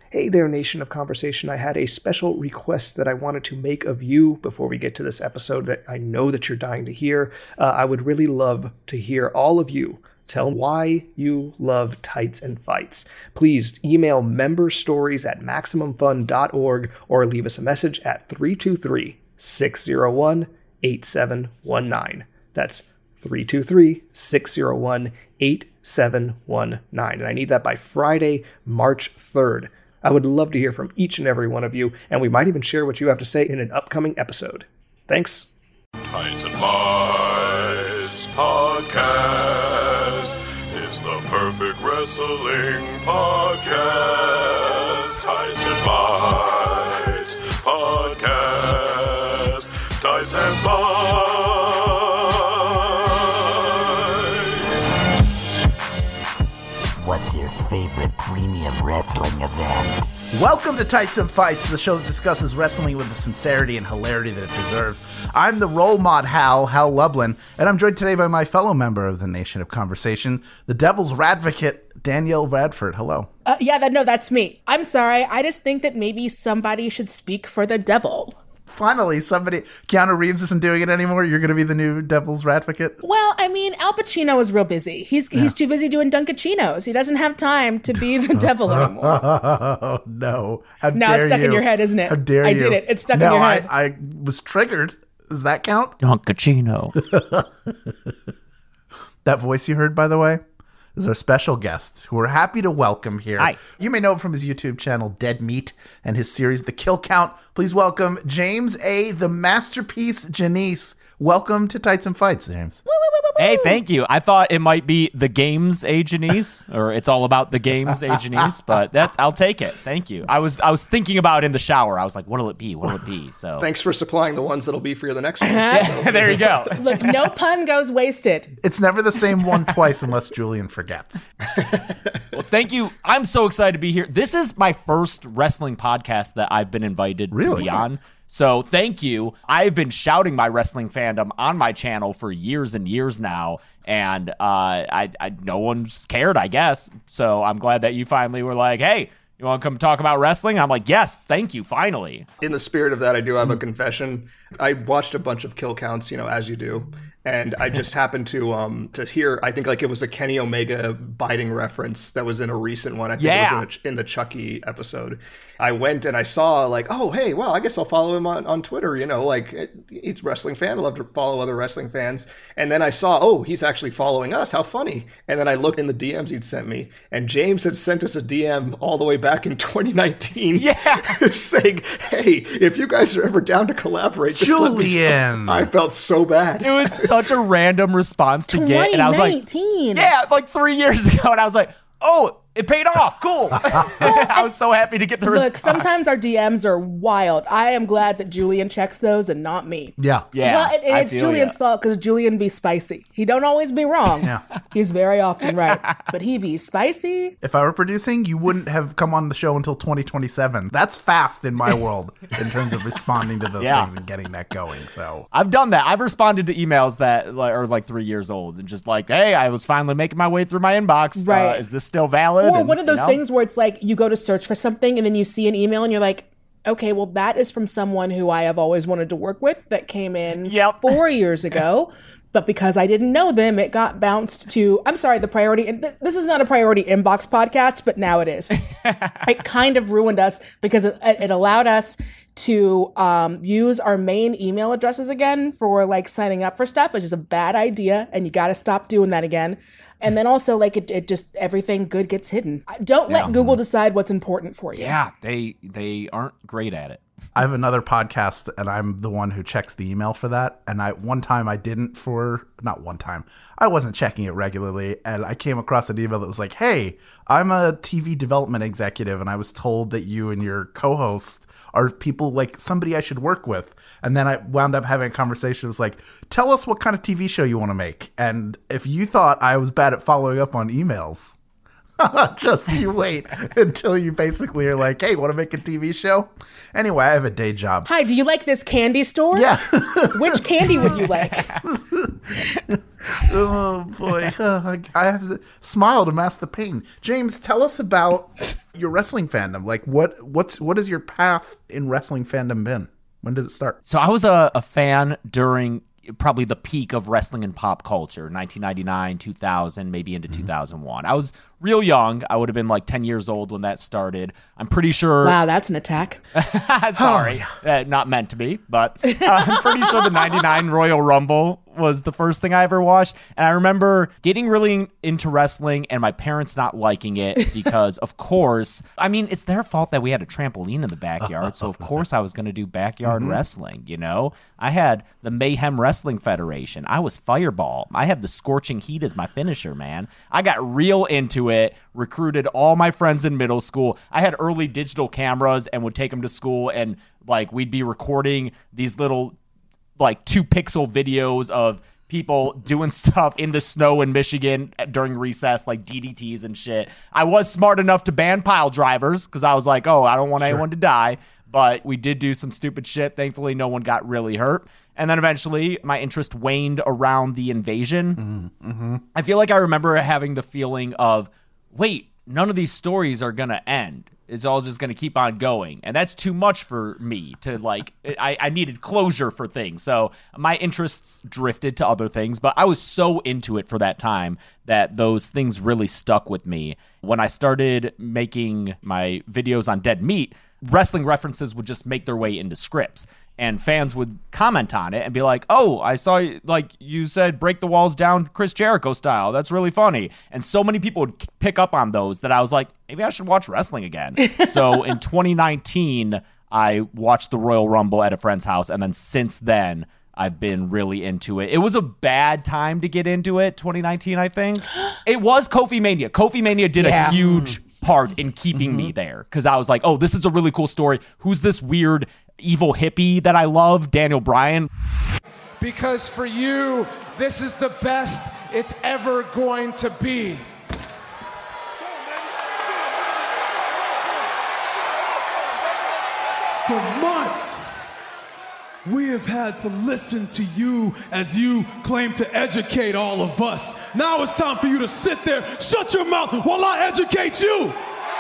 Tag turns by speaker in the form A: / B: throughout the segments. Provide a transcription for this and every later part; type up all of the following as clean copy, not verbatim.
A: Hey there, Nation of Conversation. I had a special request that I wanted to make of you before we get to this episode that I know that you're dying to hear. I would really love to hear all of you tell why you love Tights and Fights. Please email memberstories@MaximumFun.org or leave us a message at 323-601-8719. That's 323-601-8719. And I need that by Friday, March 3rd. I would love to hear from each and every one of you, and we might even share what you have to say in an upcoming episode. Thanks.
B: Tights and Fights Podcast is the perfect wrestling podcast. Tights and Fights Podcast. Tights and Fights.
C: What's your favorite premium wrestling event?
D: Welcome to Tights and Fights, the show that discusses wrestling with the sincerity and hilarity that it deserves. I'm the role mod Hal Lublin, and I'm joined today by my fellow member of the Nation of Conversation, the Devil's Radvocate, Danielle Radford. Hello.
E: That's me. I'm sorry. I just think that maybe somebody should speak for the devil.
D: Finally, Keanu Reeves isn't doing it anymore. You're going to be the new Devil's Radvocate?
E: Well, I mean, Al Pacino is real busy. He's too busy doing Dunkachinos. He doesn't have time to be the devil anymore.
D: Oh, no.
E: Now it's stuck in your head, isn't it?
D: How dare you?
E: I did it. It's stuck in your head.
D: I was triggered. Does that count?
F: Dunkachino.
D: That voice you heard, by the way, is our special guest, who we're happy to welcome here.
F: Hi.
D: You may know him from his YouTube channel, Dead Meat, and his series, The Kill Count. Please welcome James A. the Masterpiece Janice. Welcome to Tights and Fights, James.
F: Hey, thank you. I thought it might be the games, Janice, or it's all about the games, Janice, but I'll take it. Thank you. I was thinking about it in the shower. I was like, what'll it be? What'll it be? So
A: Thanks for supplying the ones that'll be for you the next one.
F: there you go.
E: Look, no pun goes wasted.
D: It's never the same one twice unless Julian forgets.
F: Well, thank you. I'm so excited to be here. This is my first wrestling podcast that I've been invited to be on. So thank you. I've been shouting my wrestling fandom on my channel for years and years now, and I no one's cared, I guess. So I'm glad that you finally were like, hey, you want to come talk about wrestling? I'm like, yes, thank you, finally.
A: In the spirit of that, I do have a confession. I watched a bunch of kill counts, as you do. And I just happened to hear, I think like it was a Kenny Omega biting reference that was in a recent one. I think it was in the Chucky episode. I went and I saw like, oh, hey, well, I guess I'll follow him on Twitter. He's a wrestling fan. I love to follow other wrestling fans. And then I saw, oh, he's actually following us. How funny. And then I looked in the DMs he'd sent me. And James had sent us a DM all the way back in 2019.
F: Yeah.
A: saying, hey, if you guys are ever down to collaborate, just let me know. I felt so bad.
F: It was such a random response to get. And I was like, yeah, like 3 years ago. And I was like, oh, it paid off. Cool. I was so happy to get the response.
E: Look, sometimes our DMs are wild. I am glad that Julian checks those and not me.
D: Yeah.
E: Well, and it's Julian's fault because Julian be spicy. He don't always be wrong.
D: Yeah.
E: He's very often right. But he be spicy.
D: If I were producing, you wouldn't have come on the show until 2027. That's fast in my world in terms of responding to those things and getting that going. So
F: I've done that. I've responded to emails that are like 3 years old and just like, hey, I was finally making my way through my inbox.
E: Right.
F: Is this still valid?
E: Or one of those things where it's like you go to search for something and then you see an email and you're like, okay, well, that is from someone who I have always wanted to work with that came in 4 years ago. But because I didn't know them, it got bounced to, I'm sorry, the priority. And this is not a priority inbox podcast, but now it is. It kind of ruined us because it allowed us to use our main email addresses again for like signing up for stuff, which is a bad idea. And you got to stop doing that again. And then also, like, it just, everything good gets hidden. Don't let Google decide what's important for you.
F: Yeah, they aren't great at it.
D: I have another podcast, and I'm the one who checks the email for that. And I wasn't checking it regularly, and I came across an email that was like, hey, I'm a TV development executive, and I was told that you and your co-host are people like somebody I should work with. And then I wound up having a conversation. It was like, tell us what kind of TV show you want to make. And if you thought I was bad at following up on emails, Just you wait until you basically are like, hey, want to make a TV show? Anyway, I have a day job.
E: Hi, do you like this candy store?
D: Yeah.
E: Which candy would you like?
D: Oh, boy. I have to smile to mask the pain. James, tell us about your wrestling fandom. Like, what has your path in wrestling fandom been? When did it start?
F: So I was a fan during probably the peak of wrestling and pop culture, 1999, 2000, maybe into 2001. I was real young. I would have been like 10 years old when that started. I'm pretty sure...
E: Wow, that's an attack.
F: Sorry. Not meant to be, but I'm pretty sure the 99 Royal Rumble was the first thing I ever watched. And I remember getting really into wrestling and my parents not liking it because, of course, I mean, it's their fault that we had a trampoline in the backyard. So, of course, I was going to do backyard wrestling, you know? I had the Mayhem Wrestling Federation. I was Fireball. I had the Scorching Heat as my finisher, man. I got real into it, recruited all my friends in middle school. I had early digital cameras and would take them to school, and like we'd be recording these little like 2-pixel videos of people doing stuff in the snow in Michigan during recess, like DDTs and shit. I was smart enough to ban pile drivers because I was like, oh, I don't want anyone to die. But we did do some stupid shit. Thankfully, no one got really hurt. And then eventually, my interest waned around the invasion. I feel like I remember having the feeling of, wait, none of these stories are going to end. It's all just going to keep on going. And that's too much for me to like, I needed closure for things. So my interests drifted to other things, but I was so into it for that time that those things really stuck with me. When I started making my videos on Dead Meat, wrestling references would just make their way into scripts. And fans would comment on it and be like, oh, I saw, like, you said break the walls down Chris Jericho style. That's really funny. And so many people would pick up on those that I was like, maybe I should watch wrestling again. So in 2019, I watched the Royal Rumble at a friend's house. And then since then, I've been really into it. It was a bad time to get into it, 2019, I think. It was Kofi Mania. Kofi Mania did a huge part in keeping me there because I was like, oh, this is a really cool story. Who's this weird evil hippie that I love, Daniel Bryan?
G: Because for you, this is the best it's ever going to be.
H: For months, we have had to listen to you as you claim to educate all of us. Now it's time for you to sit there, shut your mouth while I educate you.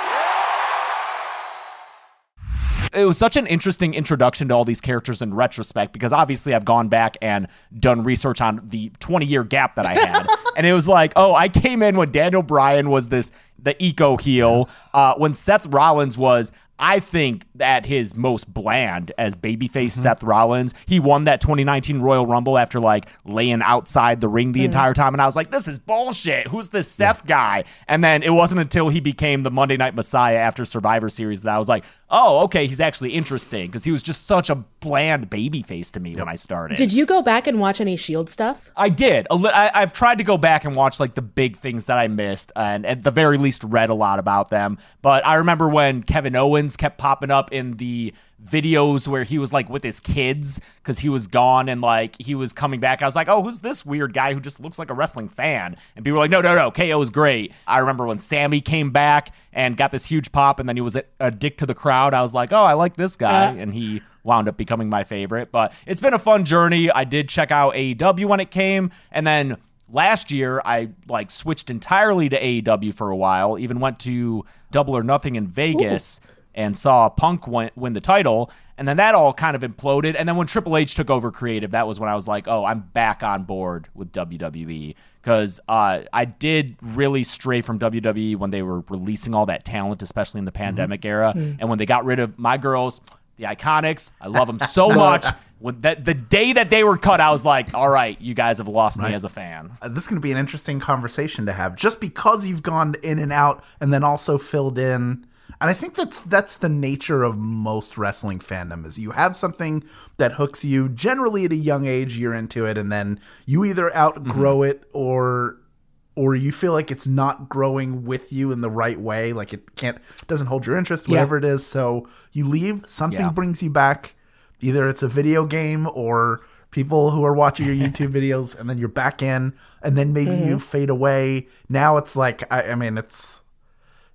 F: It was such an interesting introduction to all these characters in retrospect because obviously I've gone back and done research on the 20-year gap that I had. And it was like, oh, I came in when Daniel Bryan was the eco heel, when Seth Rollins was, I think, at his most bland as babyface Seth Rollins. He won that 2019 Royal Rumble after like laying outside the ring the entire time. And I was like, this is bullshit. Who's this Seth guy? And then it wasn't until he became the Monday Night Messiah after Survivor Series that I was like, oh, okay, he's actually interesting because he was just such a bland babyface to me when I started.
E: Did you go back and watch any Shield stuff?
F: I did. I've tried to go back and watch like the big things that I missed and at the very least read a lot about them. But I remember when Kevin Owens kept popping up in the videos where he was like with his kids because he was gone and like he was coming back. I was like, oh, who's this weird guy who just looks like a wrestling fan? And people were like, no, KO is great. I remember when Sammy came back and got this huge pop and then he was a dick to the crowd. I was like, oh, I like this guy. And he wound up becoming my favorite. But it's been a fun journey. I did check out AEW when it came. And then last year, I like switched entirely to AEW for a while, even went to Double or Nothing in Vegas. Ooh. And saw Punk win the title, and then that all kind of imploded. And then when Triple H took over creative, that was when I was like, oh, I'm back on board with WWE. Because I did really stray from WWE when they were releasing all that talent, especially in the pandemic era. And when they got rid of my girls, the Iconics, I love them so much. When the day that they were cut, I was like, all right, you guys have lost me as a fan.
D: This is going to be an interesting conversation to have. Just because you've gone in and out and then also filled in. And I think that's the nature of most wrestling fandom is you have something that hooks you. Generally at a young age, you're into it, and then you either outgrow it or you feel like it's not growing with you in the right way, like it doesn't hold your interest, whatever it is. So you leave, something brings you back. Either it's a video game or people who are watching your YouTube videos, and then you're back in, and then maybe you fade away. Now it's like, I mean,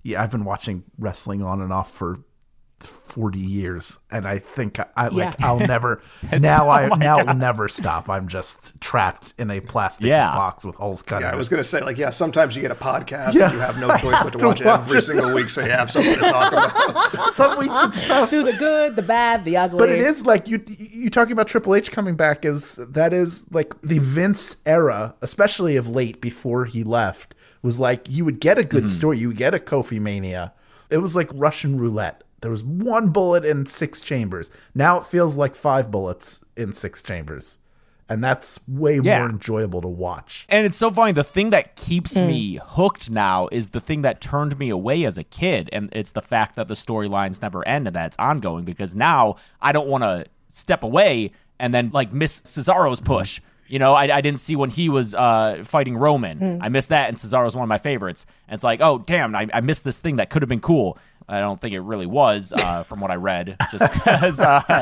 D: I've been watching wrestling on and off for 40 years, and I think I'll never will never stop. I'm just trapped in a plastic box with holes cut.
A: Yeah, I was gonna say, sometimes you get a podcast and you have no choice but to watch it every single week, so you have something to talk about.
D: Some weeks it's tough.
E: Through the good, the bad, the ugly.
D: But it is like you talking about Triple H coming back, that is like the Vince era, especially of late before he left, was like you would get a good story, you would get a Kofi Mania. It was like Russian roulette. There was 1 bullet in 6 chambers. Now it feels like 5 bullets in 6 chambers. And that's way more enjoyable to watch.
F: And it's so funny. The thing that keeps me hooked now is the thing that turned me away as a kid. And it's the fact that the storylines never end and that it's ongoing. Because now I don't want to step away and then miss Cesaro's push. You know, I didn't see when he was fighting Roman. I missed that, and Cesaro's one of my favorites. And it's like, oh, damn, I missed this thing that could have been cool. I don't think it really was, from what I read, just because,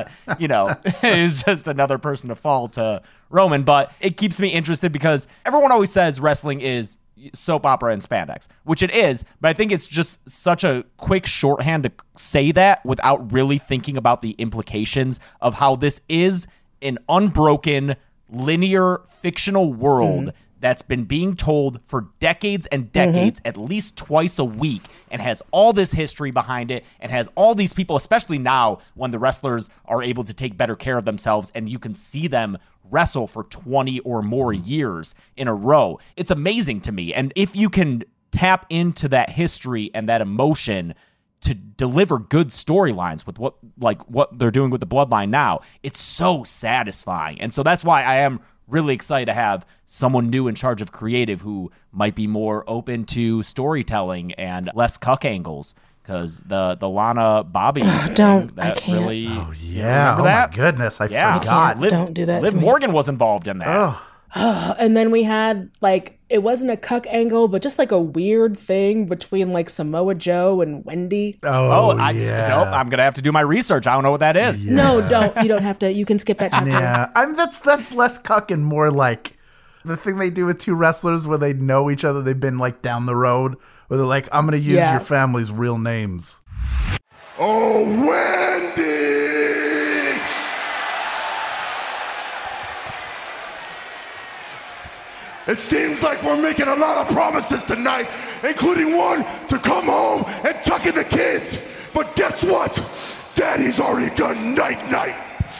F: it was just another person to fall to Roman. But it keeps me interested because everyone always says wrestling is soap opera and spandex, which it is. But I think it's just such a quick shorthand to say that without really thinking about the implications of how this is an unbroken, linear, fictional world that's been being told for decades and decades, at least twice a week, and has all this history behind it, and has all these people, especially now when the wrestlers are able to take better care of themselves, and you can see them wrestle for 20 or more years in a row. It's amazing to me. And if you can tap into that history and that emotion to deliver good storylines with what they're doing with the Bloodline now, it's so satisfying. And so that's why I am really excited to have someone new in charge of creative who might be more open to storytelling and less cuck angles. Because the Lana Bobby
E: my
D: goodness, I forgot.
E: Don't do that.
F: Liv Morgan was involved in that.
E: And then we had it wasn't a cuck angle, but just a weird thing between Samoa Joe and Wendy.
F: Nope, I'm gonna have to do my research. I don't know what that is.
D: Yeah.
E: No, don't. You don't have to. You can skip that chapter.
D: Yeah, that's less cuck and more like the thing they do with 2 wrestlers where they know each other. They've been down the road where they're like, I'm gonna use your family's real names.
B: Oh, Wendy! It seems like we're making a lot of promises tonight, including one to come home and tuck in the kids. But guess what? Daddy's already done night-night.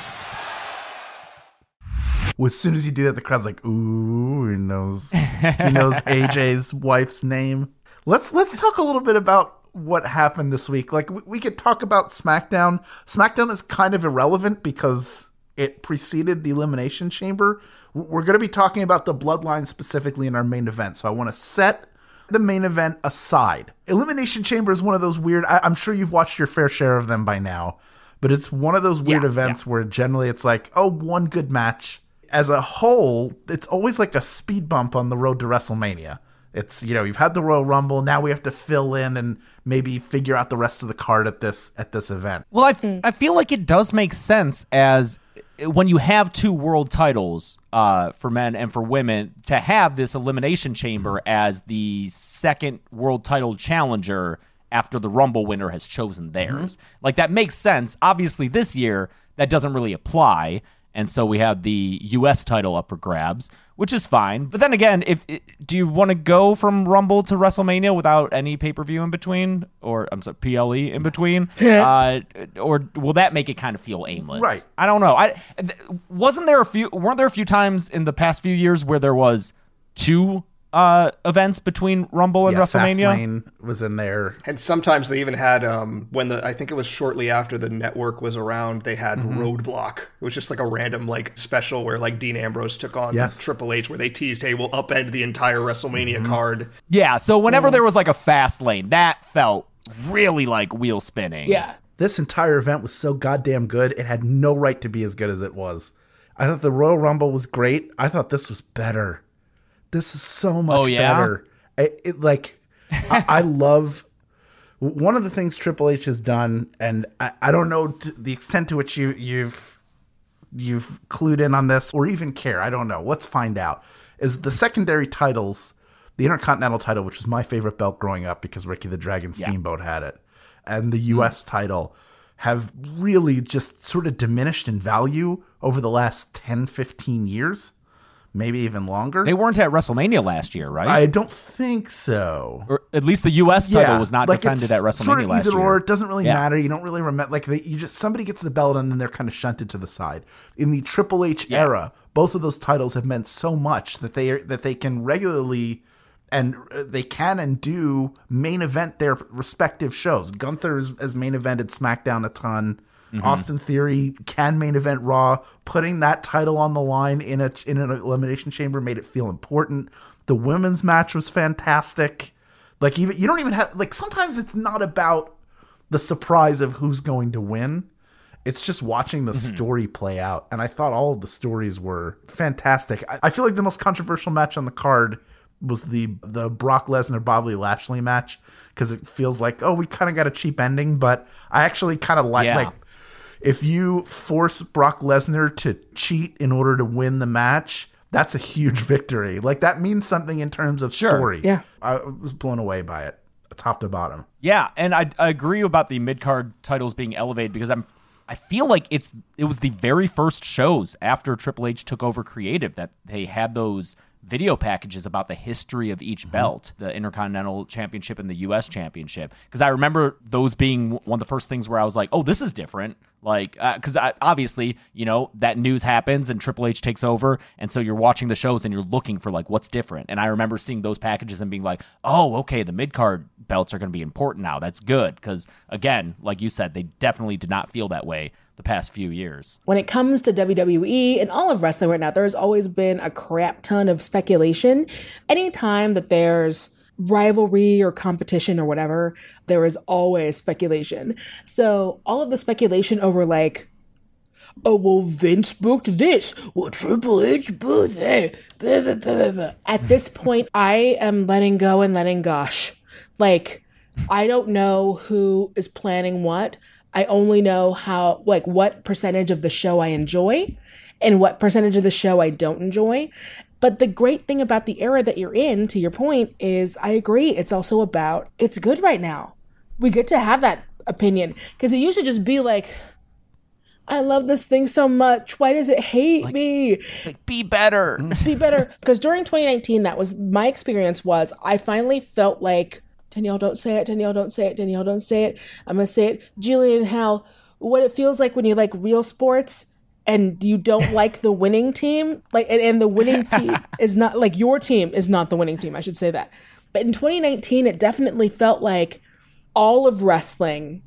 D: Well, as soon as you do that, the crowd's like, ooh, he knows AJ's wife's name. Let's talk a little bit about what happened this week. We could talk about SmackDown. SmackDown is kind of irrelevant because it preceded the Elimination Chamber. We're going to be talking about the Bloodline specifically in our main event, so I want to set the main event aside. Elimination Chamber is one of those weird, I'm sure you've watched your fair share of them by now, but it's one of those weird events where generally it's one good match. As a whole, it's always a speed bump on the road to WrestleMania. It's, you've had the Royal Rumble, now we have to fill in and maybe figure out the rest of the card at this event.
F: Well, I feel like it does make sense as when you have 2 world titles for men and for women to have this Elimination Chamber as the second world title challenger after the Rumble winner has chosen theirs. That makes sense. Obviously, this year, that doesn't really apply. And so we have the U.S. title up for grabs, which is fine. But then again, do you want to go from Rumble to WrestleMania without any pay-per-view in between? Or, I'm sorry, PLE in between? Or will that make it kind of feel aimless?
D: Right.
F: I don't know. Weren't there a few times in the past few years where there was 2 events between Rumble and WrestleMania?
D: Fastlane was in there.
A: And sometimes they even had, I think it was shortly after the network was around, they had Roadblock. It was just a random special where Dean Ambrose took on Triple H, where they teased, hey, we'll upend the entire WrestleMania card.
F: Yeah, so whenever there was a fast lane, that felt really like wheel spinning.
E: Yeah.
D: This entire event was so goddamn good, it had no right to be as good as it was. I thought the Royal Rumble was great. I thought this was better. This is so much better. I love one of the things Triple H has done, and I don't know the extent to which you've clued in on this or even care. I don't know. Let's find out. Is the secondary titles the Intercontinental title, which was my favorite belt growing up because Ricky the Dragon Steamboat had it, and the U.S. title have really just sort of diminished in value over the last 10, 15 years. Maybe even longer.
F: They weren't at WrestleMania last year, right?
D: I don't think so.
F: Or at least the U.S. title was not defended at WrestleMania
D: sort of
F: last
D: either
F: year.
D: Or it doesn't really matter. You don't really remember. Like somebody gets the belt and then they're kind of shunted to the side. In the Triple H era, both of those titles have meant so much that they can regularly and they can and do main event their respective shows. Gunther has main evented SmackDown a ton. Mm-hmm. Austin Theory can main event Raw. Putting that title on the line in an elimination chamber made it feel important. The women's match was fantastic. Like you don't even have sometimes it's not about the surprise of who's going to win. It's just watching the story play out. And I thought all of the stories were fantastic. I feel like the most controversial match on the card was the Brock Lesnar Bobby Lashley match because it feels like, we kind of got a cheap ending, but I actually kind of like if you force Brock Lesnar to cheat in order to win the match, that's a huge victory. Like that means something in terms of story.
E: Yeah.
D: I was blown away by it, top to bottom.
F: Yeah, and I agree about the mid-card titles being elevated because I feel like it was the very first shows after Triple H took over creative that they had those video packages about the history of each belt, the Intercontinental Championship and the U.S. Championship. Because I remember those being one of the first things where I was like, oh, this is different. Like, because obviously, that news happens and Triple H takes over. And so you're watching the shows and you're looking for like, what's different. And I remember seeing those packages and being like, oh, okay, the mid-card belts are going to be important now. That's good. Because again, like you said, they definitely did not feel that way the past few years.
E: When it comes to WWE and all of wrestling right now, there's always been a crap ton of speculation. Anytime that there's rivalry or competition or whatever, there is always speculation. So all of the speculation over like, oh, well, Vince booked this. Well, Triple H booked that. Blah, blah, blah, blah. At this point, I am letting go and letting gosh. Like, I don't know who is planning what. I only know what percentage of the show I enjoy and what percentage of the show I don't enjoy. But the great thing about the era that you're in, to your point, is I agree. It's also about, it's good right now. We get to have that opinion because it used to just be like, I love this thing so much. Why does it hate me?
F: Like, be better.
E: Be better. Because during 2019, that was my experience was I finally felt like, Danielle, don't say it. Danielle, don't say it. Danielle, don't say it. I'm going to say it. Julian, Hal, what it feels like when you like real sports and you don't like the winning team. And the winning team is not, like your team is not the winning team. I should say that. But in 2019, it definitely felt like all of wrestling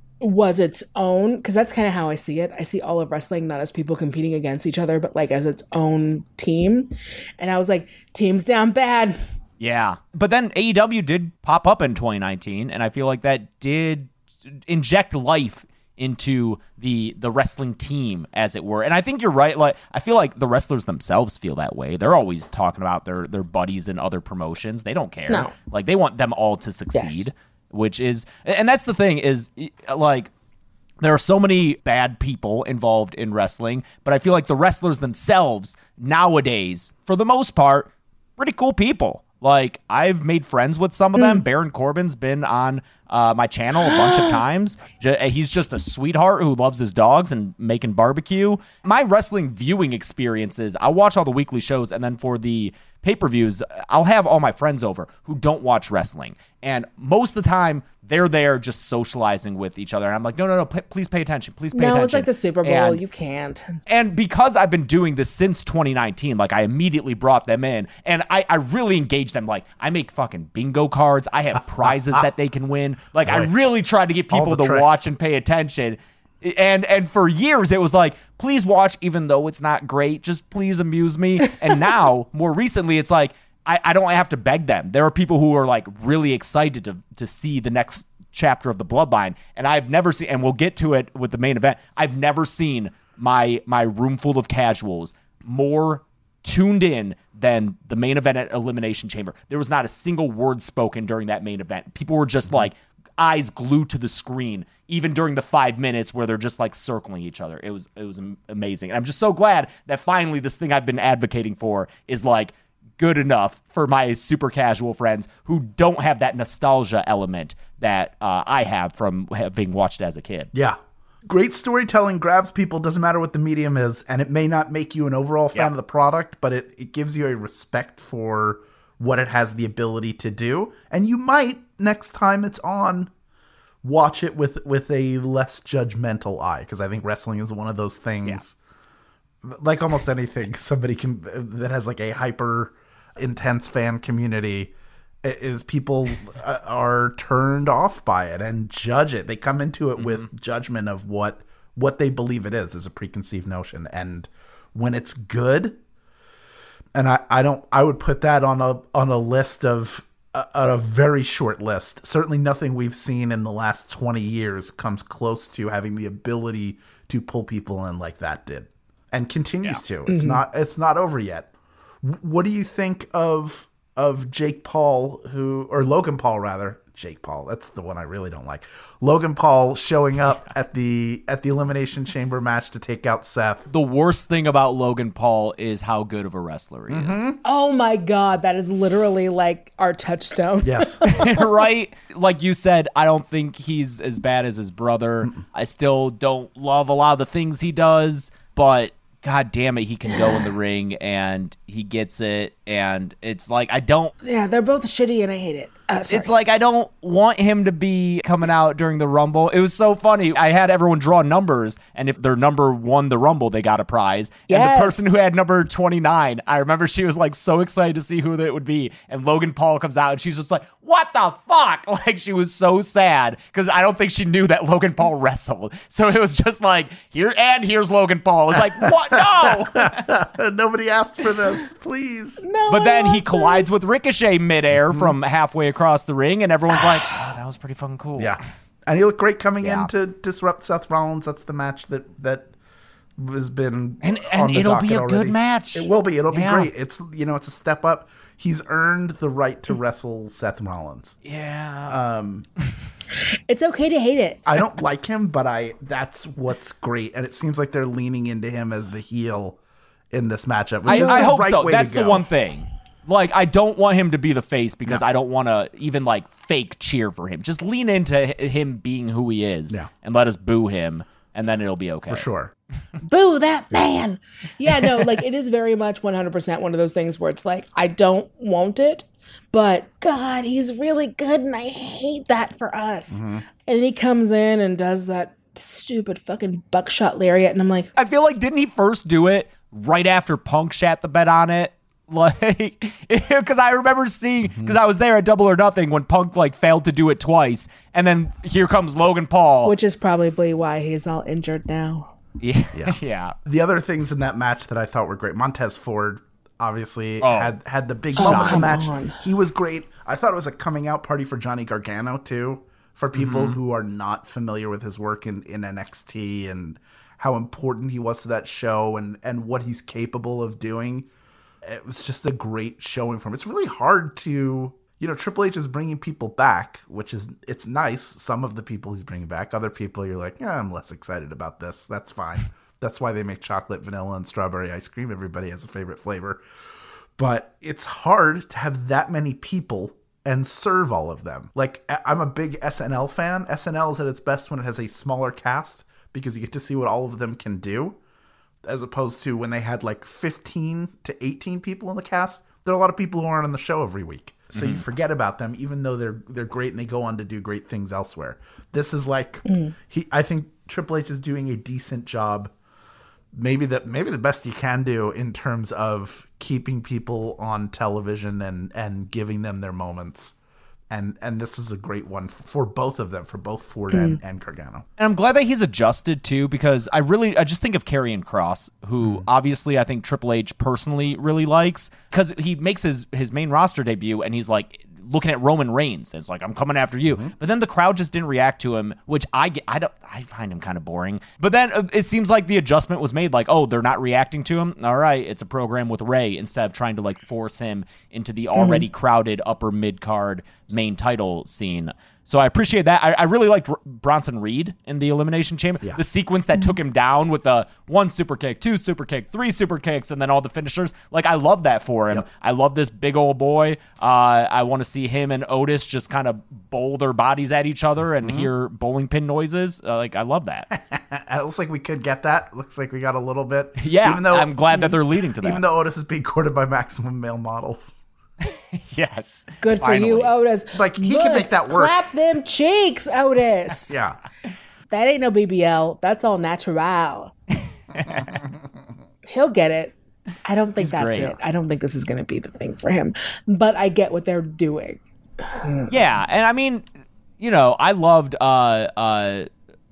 E: was its own, because that's kind of how I see it. I see all of wrestling not as people competing against each other, but like as its own team. And I was like, team's down bad.
F: Yeah. But then AEW did pop up in 2019, and I feel like that did inject life into the wrestling team, as it were. And I think you're right. Like, I feel like the wrestlers themselves feel that way. They're always talking about their buddies in other promotions. They don't care.
E: No.
F: Like, they want them all to succeed,
E: yes.
F: Which is, and that's the thing is, like, there are so many bad people involved in wrestling, but I feel like the wrestlers themselves nowadays, for the most part, pretty cool people. Like, I've made friends with some of them. Baron Corbin's been on my channel a bunch of times. He's just a sweetheart who loves his dogs and making barbecue. My wrestling viewing experiences, I watch all the weekly shows, and then for the pay-per-views, I'll have all my friends over who don't watch wrestling. And most of the time, they're there just socializing with each other. And I'm like, no, please pay attention. Please pay attention.
E: No, it's like the Super Bowl. You can't.
F: And because I've been doing this since 2019, like, I immediately brought them in. And I really engage them. Like, I make fucking bingo cards. I have prizes that they can win. Like, I really try to get people to watch and pay attention. And for years, it was like, please watch, even though it's not great. Just please amuse me. And now, more recently, it's like, I don't have to beg them. There are people who are like really excited to see the next chapter of the Bloodline. And I've never seen, and we'll get to it with the main event, I've never seen my room full of casuals more tuned in than the main event at Elimination Chamber. There was not a single word spoken during that main event. People were just like eyes glued to the screen, even during the 5 minutes where they're just like circling each other. It was amazing. And I'm just so glad that finally this thing I've been advocating for is like good enough for my super casual friends who don't have that nostalgia element that I have from having watched as a kid.
D: Yeah. Great storytelling grabs people, doesn't matter what the medium is, and it may not make you an overall fan of the product, but it gives you a respect for what it has the ability to do. And you might, next time it's on, watch it with a less judgmental eye, because I think wrestling is one of those things, like almost anything somebody can that has like a hyper intense fan community, is people are turned off by it and judge it. They come into it with judgment of what they believe it is. There's a preconceived notion, and when it's good, and I would put that on a list of a very short list. Certainly nothing we've seen in the last 20 years comes close to having the ability to pull people in like that did, and continues to. It's not over yet. What do you think of Jake Paul, or Logan Paul rather? Jake Paul, that's the one I really don't like. Logan Paul showing up at the Elimination Chamber match to take out Seth.
F: The worst thing about Logan Paul is how good of a wrestler he is.
E: Oh my God, that is literally like our touchstone.
D: Yes.
F: Right? Like you said, I don't think he's as bad as his brother. I still don't love a lot of the things he does, but God damn it, he can go in the ring and he gets it. And it's like, I don't.
E: Yeah, they're both shitty and I hate it.
F: It's like, I don't want him to be coming out during the Rumble. It was so funny. I had everyone draw numbers, and if their number won the Rumble, they got a prize.
E: Yes.
F: And the person who had number 29, I remember she was like so excited to see who it would be. And Logan Paul comes out and she's just like, what the fuck? Like, she was so sad because I don't think she knew that Logan Paul wrestled. So it was just like, here's Logan Paul. It's like, what? No!
D: Nobody asked for this, please.
E: No,
F: but then he collides with Ricochet midair from halfway across the ring, and everyone's like, oh, that was pretty fucking cool.
D: Yeah. And he looked great coming in to disrupt Seth Rollins. That's the match that has been
F: and
D: on the
F: it'll be a
D: already.
F: good match.
D: It will be. It'll be great. It's it's a step up. He's earned the right to wrestle Seth Rollins.
F: Yeah.
E: It's okay to hate it.
D: I don't like him, but that's what's great. And it seems like they're leaning into him as the heel in this matchup. Which is
F: I
D: the
F: hope
D: right
F: so.
D: way
F: That's
D: to go.
F: the one thing. Like, I don't want him to be the face because I don't want to even like fake cheer for him. Just lean into him being who he is and let us boo him, and then it'll be okay.
D: For sure.
E: Boo that man. Yeah, no, like it is very much 100% one of those things where it's like, I don't want it, but God, he's really good and I hate that for us. And then he comes in and does that stupid fucking buckshot lariat, and I'm like,
F: I feel like, didn't he first do it right after Punk shat the bed on it? Like, because I remember seeing, because I was there at Double or Nothing when Punk like failed to do it twice, and then here comes Logan Paul,
E: which is probably why he's all injured now.
F: Yeah.
D: The other things in that match that I thought were great, Montez Ford obviously had the big moment of the match. He was great. I thought it was a coming out party for Johnny Gargano too, for people who are not familiar with his work in NXT and how important he was to that show and what he's capable of doing. It was just a great showing from him. It's really hard to, Triple H is bringing people back, it's nice. Some of the people he's bringing back, other people you're like, I'm less excited about this. That's fine. That's why they make chocolate, vanilla, and strawberry ice cream. Everybody has a favorite flavor. But it's hard to have that many people and serve all of them. Like, I'm a big SNL fan. SNL is at its best when it has a smaller cast because you get to see what all of them can do, as opposed to when they had like 15 to 18 people in the cast. There are a lot of people who aren't on the show every week. So you forget about them, even though they're great and they go on to do great things elsewhere. This is like, I think Triple H is doing a decent job, maybe the best he can do in terms of keeping people on television and giving them their moments. And this is a great one for both of them, for both Ford and Gargano.
F: And I'm glad that he's adjusted too, because I just think of Karrion Kross, who obviously I think Triple H personally really likes, because he makes his main roster debut and he's like looking at Roman Reigns. And it's like, I'm coming after you. But then the crowd just didn't react to him, which I find him kind of boring. But then it seems like the adjustment was made, like, oh, they're not reacting to him. All right, it's a program with Ray, instead of trying to like force him into the already crowded upper mid card main title scene. So I appreciate that. I really liked Bronson Reed in the Elimination Chamber. Yeah. The sequence that took him down with the 1 super kick, 2 super kick, 3 super kicks, and then all the finishers. Like, I love that for him. Yep. I love this big old boy. I want to see him and Otis just kind of bowl their bodies at each other and hear bowling pin noises. Like, I love that.
D: It looks like we could get that. Looks like we got a little bit.
F: Yeah, even though, I'm glad that they're leading to that.
D: Even though Otis is being courted by Maximum Male Models.
F: Yes.
E: Good for you, Otis.
D: Like, he can make that work.
E: Clap them cheeks, Otis.
D: Yeah.
E: That ain't no BBL. That's all natural. He'll get it. I don't think that's it. I don't think this is going to be the thing for him. But I get what they're doing.
F: Yeah, and I mean, you know, I loved oh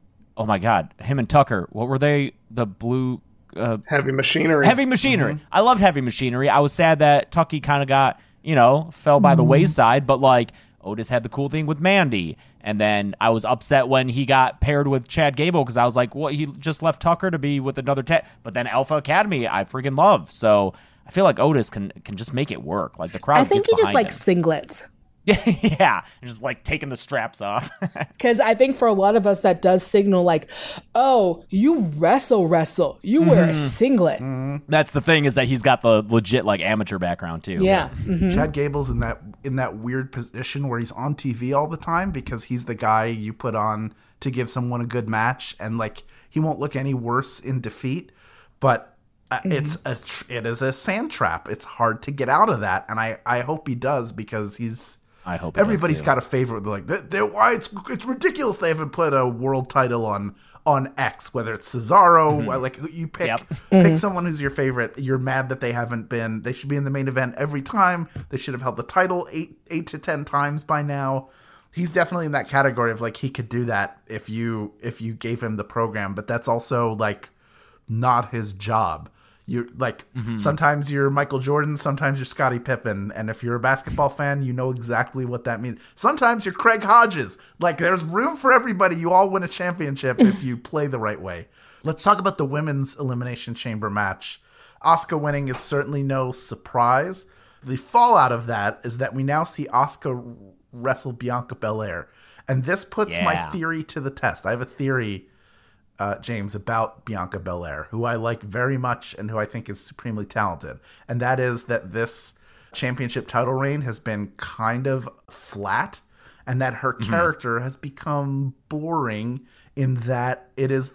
F: my God, him and Tucker. What were they? The blue
A: Heavy Machinery.
F: Heavy Machinery. I loved Heavy Machinery. I was sad that Tucky kind of got, fell by the wayside, but like Otis had the cool thing with Mandy. And then I was upset when he got paired with Chad Gable because I was like, well, he just left Tucker to be with another But then Alpha Academy, I freaking love. So I feel like Otis can just make it work. Like the crowd.
E: I think he just likes
F: him.
E: Singlets.
F: Yeah, just like taking the straps off.
E: Because I think for a lot of us that does signal like, oh, you wrestle, you wear a singlet.
F: That's the thing, is that he's got the legit like amateur background too.
E: Yeah.
D: Chad Gable's in that weird position where he's on TV all the time because he's the guy you put on to give someone a good match, and like he won't look any worse in defeat, but it is a sand trap. It's hard to get out of that, and I hope he does, because
F: I hope
D: everybody's got a favorite. They're like, why it's ridiculous they haven't put a world title on X, whether it's Cesaro, like you pick someone who's your favorite. You're mad that they haven't been. They should be in the main event every time. They should have held the title 8 to 10 times by now. He's definitely in that category of like, he could do that if you gave him the program, but that's also like not his job. You're like, sometimes you're Michael Jordan, sometimes you're Scottie Pippen. And if you're a basketball fan, you know exactly what that means. Sometimes you're Craig Hodges. Like, there's room for everybody. You all win a championship if you play the right way. Let's talk about the women's Elimination Chamber match. Asuka winning is certainly no surprise. The fallout of that is that we now see Asuka wrestle Bianca Belair. And this puts my theory to the test. I have a theory, James, about Bianca Belair, who I like very much and who I think is supremely talented. And that is that this championship title reign has been kind of flat, and that her character has become boring in that it is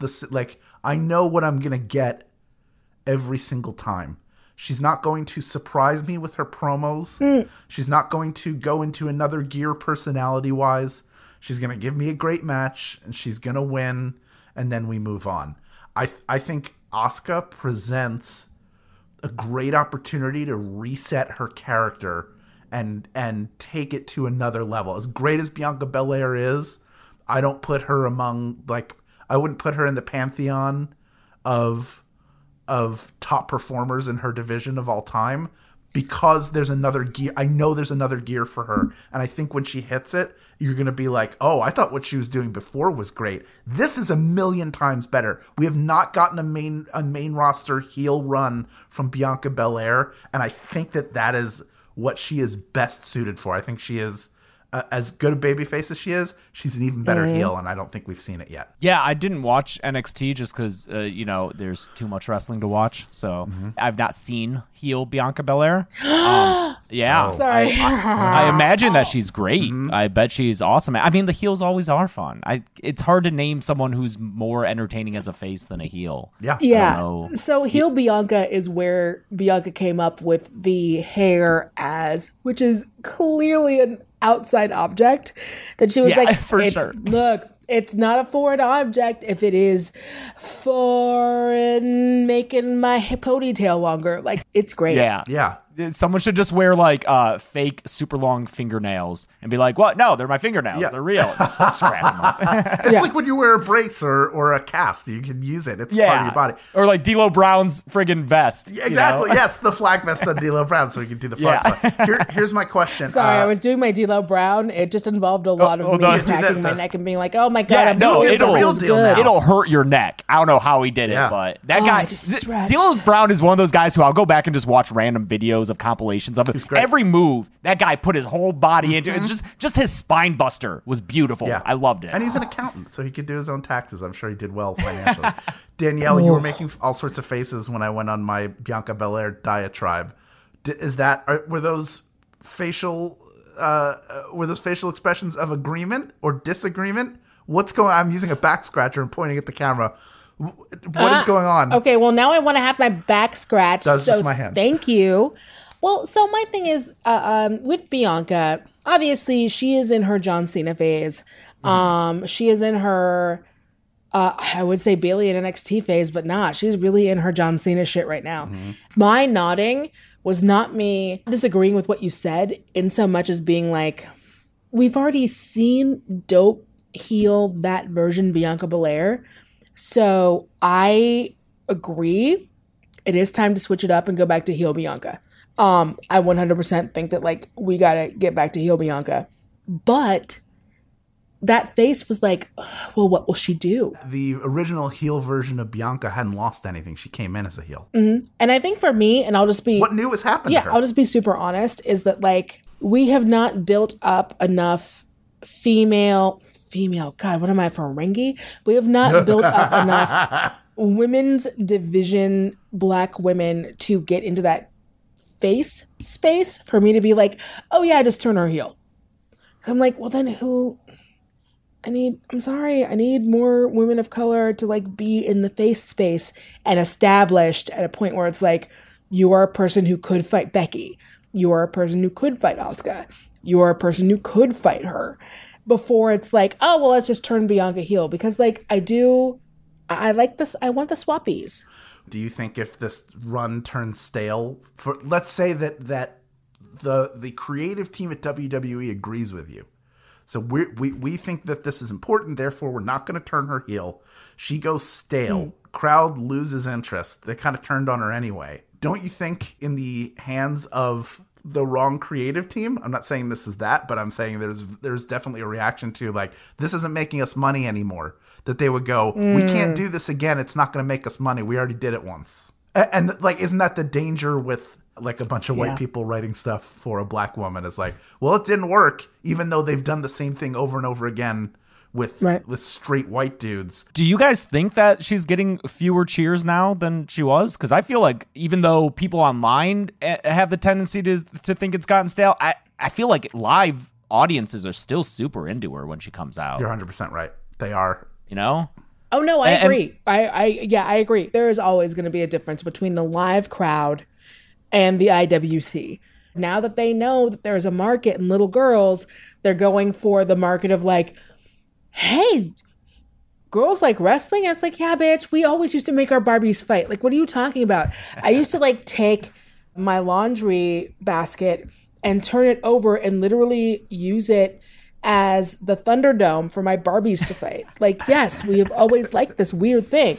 D: I know what I'm going to get every single time. She's not going to surprise me with her promos. She's not going to go into another gear personality-wise. She's going to give me a great match, and she's going to win, and then we move on. I think Asuka presents a great opportunity to reset her character and take it to another level. As great as Bianca Belair is, I don't put her among, I wouldn't put her in the pantheon of top performers in her division of all time, because there's another gear. I know there's another gear for her. And I think when she hits it, you're going to be like, oh, I thought what she was doing before was great. This is 1,000,000 times better. We have not gotten a main roster heel run from Bianca Belair. And I think that is what she is best suited for. I think she is as good a babyface as she is, she's an even better heel, and I don't think we've seen it yet.
F: Yeah, I didn't watch NXT just because, there's too much wrestling to watch. So I've not seen heel Bianca Belair. Yeah.
E: Sorry.
F: I imagine that she's great. I bet she's awesome. I mean, the heels always are fun. It's hard to name someone who's more entertaining as a face than a heel.
D: Yeah.
E: Yeah. So heel Bianca is where Bianca came up with the hair which is clearly an outside object, that she was
F: sure.
E: Look, it's not a foreign object if it is foreign making my ponytail longer. Like, it's great.
F: Yeah. Someone should just wear fake super long fingernails and be like, what? No, they're my fingernails. They're real. Scratch them up.
D: It's like when you wear a brace or a cast, you can use it. It's part of your body.
F: Or like D'Lo Brown's friggin' vest.
D: Yeah, exactly. Yes, the flag vest on D'Lo Brown, so we can do the flag spot. Here's my question.
E: Sorry, I was doing my D'Lo Brown. It just involved a lot of me cracking my neck and being like, oh my God,
F: it'll hurt your neck. I don't know how he did it, but that guy, D'Lo Brown is one of those guys who I'll go back and just watch random videos videos of compilations of it. Every move, that guy put his whole body into it. Just his spine buster was beautiful. Yeah. I loved it.
D: And he's an accountant, so he could do his own taxes. I'm sure he did well financially. Danielle, you were making all sorts of faces when I went on my Bianca Belair diatribe. Were those facial expressions of agreement or disagreement? What's going on? I'm using a back scratcher and pointing at the camera. What is going on?
E: Okay, well, now I want to have my back scratched.
D: That's just my hand.
E: Thank you. Well, so my thing is, with Bianca, obviously she is in her John Cena phase. She is in her, I would say Bayley in NXT phase, but not. She's really in her John Cena shit right now. My nodding was not me disagreeing with what you said in so much as being like, we've already seen dope heel that version Bianca Belair. So I agree. It is time to switch it up and go back to heel Bianca. I 100% think that like we got to get back to heel Bianca. But that face was like, well, what will she do?
D: The original heel version of Bianca hadn't lost anything. She came in as a heel.
E: And I think for me, and I'll just be...
D: What new has happened to her?
E: I'll just be super honest, is that like we have not built up enough female, God, what am I, Ferengi? We have not built up enough women's division black women to get into that face space for me to be like, oh yeah, just turn her heel. I'm like, well then who... I need more women of color to like be in the face space and established at a point where it's like, you are a person who could fight Becky. You are a person who could fight Asuka. You are a person who could fight her. Before it's like, oh, well, let's just turn Bianca heel. Because like I like this. I want the swappies.
D: Do you think if this run turns stale, let's say that the creative team at WWE agrees with you. So we think that this is important, therefore we're not going to turn her heel. She goes stale. Crowd loses interest. They kind of turned on her anyway. Don't you think in the hands of the wrong creative team, I'm not saying this is that, but I'm saying there's definitely a reaction to like, this isn't making us money anymore, that they would go, we can't do this again. It's not going to make us money. We already did it once. And like, isn't that the danger with like a bunch of white people writing stuff for a black woman? It's like, well, it didn't work, even though they've done the same thing over and over again with straight white dudes.
F: Do you guys think that she's getting fewer cheers now than she was? Because I feel like even though people online have the tendency to think it's gotten stale, I feel like live audiences are still super into her when she comes out.
D: You're 100% right. They are.
F: You know?
E: Oh, no, I agree. I agree. There is always going to be a difference between the live crowd and the IWC. Now that they know that there's a market in little girls, they're going for the market of like, hey, girls like wrestling? And it's like, yeah, bitch, we always used to make our Barbies fight. Like, what are you talking about? I used to like take my laundry basket and turn it over and literally use it as the Thunderdome for my Barbies to fight. Like, yes, we have always liked this weird thing.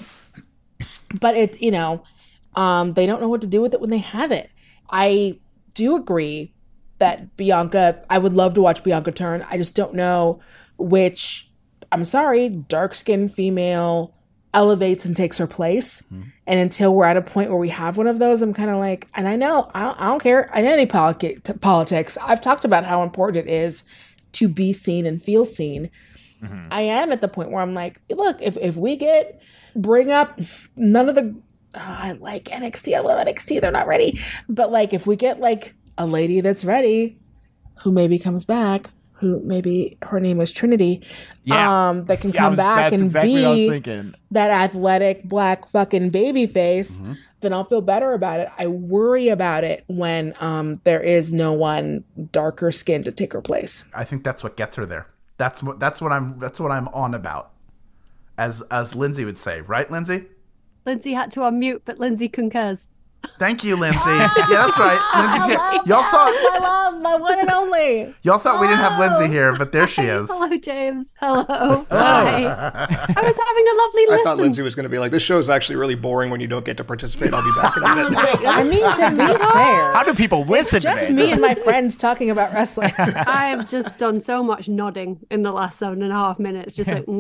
E: But it's, they don't know what to do with it when they have it. I do agree that Bianca, I would love to watch Bianca turn. I just don't know which, I'm sorry, dark-skinned female elevates and takes her place. And until we're at a point where we have one of those, I'm kind of like, and I know, I don't care, identity politics. I've talked about how important it is to be seen and feel seen. I am at the point where I'm like, look, if we bring up none of the, I like NXT, I love NXT, they're not ready. But like, if we get like a lady that's ready, who maybe comes back, who maybe her name is Trinity, that can come back and be that athletic black fucking baby face, then I'll feel better about it. I worry about it when there is no one darker skinned to take her place.
D: I think that's what gets her there. That's what I'm on about. As Lindsay would say, right, Lindsay?
I: Lindsay had to unmute, but Lindsay concurs.
D: Thank you, Lindsay. Yeah, that's right. Lindsay's here. Y'all thought
E: my love, my one and only.
D: Y'all thought we didn't have Lindsay here, but there she is.
I: Hello, James. Hello. Hi. I was having a lovely listen.
A: I thought Lindsay was going to be like, this show is actually really boring when you don't get to participate. I'll be back in a minute.
E: I mean, to be fair,
F: how do people listen to this?
E: Just me and my friends talking about wrestling.
I: I have just done so much nodding in the last 7.5 minutes. Just like,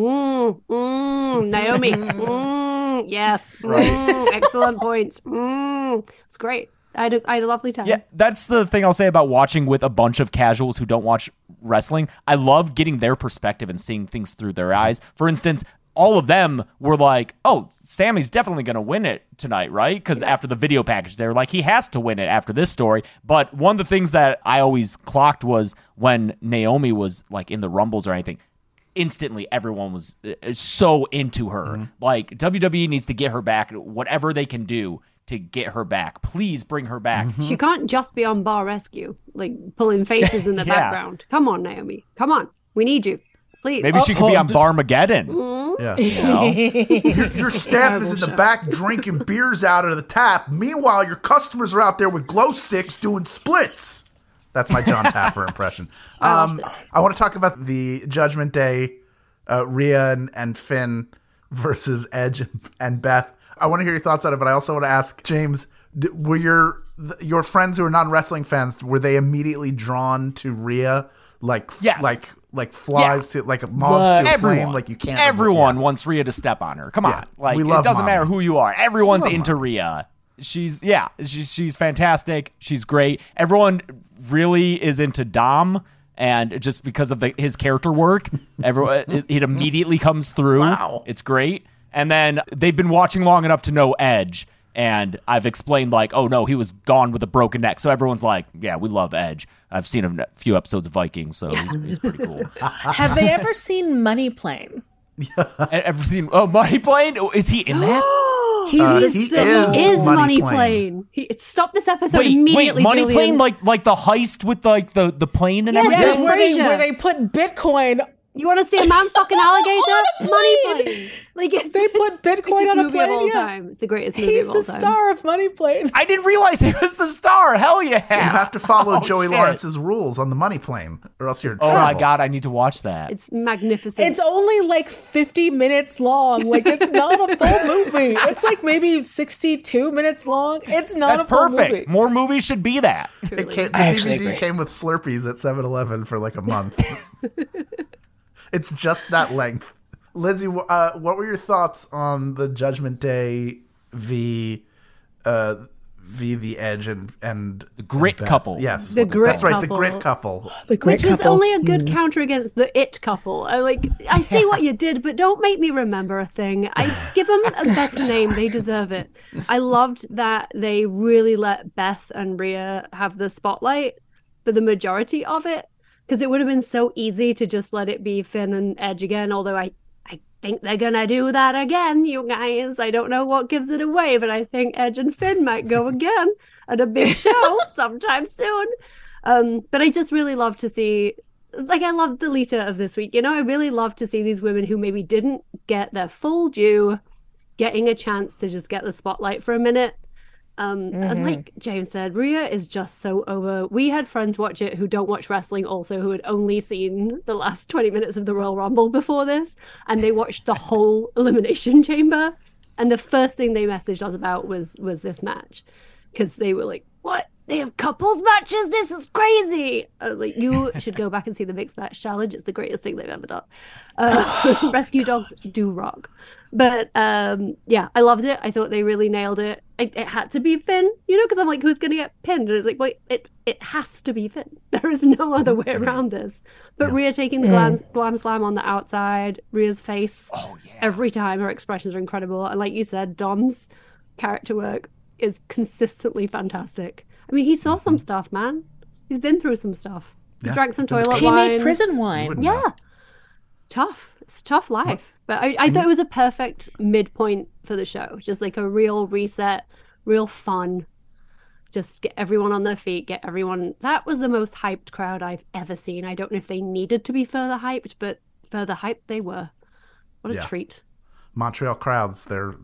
I: Naomi, yes, excellent points. It's great. I had a lovely time.
F: Yeah, that's the thing I'll say about watching with a bunch of casuals who don't watch wrestling. I love getting their perspective and seeing things through their eyes. For instance, all of them were like, oh, Sammy's definitely going to win it tonight, right? Because after the video package, they're like, he has to win it after this story. But one of the things that I always clocked was when Naomi was like in the Rumbles or anything, instantly everyone was so into her. Mm-hmm. Like, WWE needs to get her back, whatever they can do to get her back. Please bring her back.
I: Mm-hmm. She can't just be on Bar Rescue, like pulling faces in the background. Come on, Naomi. Come on. We need you. Please.
F: Maybe she could be on Barmageddon.
D: Yeah.
F: You know?
D: Your staff is in the back drinking beers out of the tap. Meanwhile, your customers are out there with glow sticks doing splits. That's my John Taffer impression. I want to talk about the Judgment Day, Rhea and Finn versus Edge and Beth. I want to hear your thoughts on it, but I also want to ask, James, were your friends who are non-wrestling fans, were they immediately drawn to Rhea?
F: Yes.
D: Like flies to, like moths to a flame, like you can't.
F: Everyone wants Rhea to step on her. Come on. Like, it doesn't matter who you are. Everyone's into Rhea. She's fantastic. She's great. Everyone really is into Dom, and just because of his character work, everyone it immediately comes through.
D: Wow.
F: It's great. And then they've been watching long enough to know Edge, and I've explained like, oh no, he was gone with a broken neck. So everyone's like, yeah, we love Edge. I've seen a few episodes of Vikings, so he's pretty cool.
E: Have they ever seen Money Plane?
F: Ever seen Money Plane? Is he in that?
I: He is Money Plane. Stop this episode immediately.
F: Wait, Money
I: Julian.
F: Plane, like the heist with like the plane and everything.
E: Yes, where they put Bitcoin.
I: You want to see a man fucking alligator? Money Plane. Like
E: they put Bitcoin on a plane.
I: Of all time. It's the greatest movie of all time.
E: He's the star of Money Plane.
F: I didn't realize he was the star. Hell yeah!
D: You have to follow Joey Lawrence's rules on the Money Plane, or else you're in trouble.
F: Oh my god, I need to watch that.
I: It's magnificent.
E: It's only like 50 minutes long. Like, it's not a full movie. It's like maybe 62 minutes long. It's not a full
F: perfect.
E: movie.
F: More movies should be that.
D: The DVD came with Slurpees at 7-Eleven for like a month. It's just that length. Lindsay, what were your thoughts on the Judgment Day v the Edge and
F: the Grit couple?
D: Yes,
I: the Grit
D: that's right,
I: couple.
D: the Grit couple.
I: Which was only a good counter against the It couple. I see what you did, but don't make me remember a thing. I give them a better name; they deserve it. I loved that they really let Beth and Rhea have the spotlight for the majority of it. Because it would have been so easy to just let it be Finn and Edge again, although I think they're going to do that again, you guys. I don't know what gives it away, but I think Edge and Finn might go again at a big show sometime soon. But I just really love to see, like, I love the Lita of this week. You know, I really love to see these women who maybe didn't get their full due getting a chance to just get the spotlight for a minute. And like James said, Rhea is just so over. We had friends watch it who don't watch wrestling also, who had only seen the last 20 minutes of the Royal Rumble before this, and they watched the whole Elimination Chamber, and the first thing they messaged us about was this match, because they were like, what? They have couples matches? This is crazy. I was like, you should go back and see the Mixed Match Challenge. It's the greatest thing they've ever done. Rescue dogs do rock. But yeah, I loved it. I thought they really nailed it. It had to be Finn, you know, because I'm like, who's going to get pinned? And it's like, wait, it has to be Finn. There is no other way around this. But Rhea taking the glam slam on the outside, Rhea's face every time, her expressions are incredible. And like you said, Dom's character work is consistently fantastic. I mean, he saw some stuff, man. He's been through some stuff. He drank some toilet wine.
E: He made prison wine.
I: Yeah. It's tough. It's a tough life. But I thought it was a perfect midpoint for the show. Just like a real reset, real fun. Just get everyone on their feet, get everyone... That was the most hyped crowd I've ever seen. I don't know if they needed to be further hyped, but further hyped they were. What a treat.
D: Montreal crowds, they're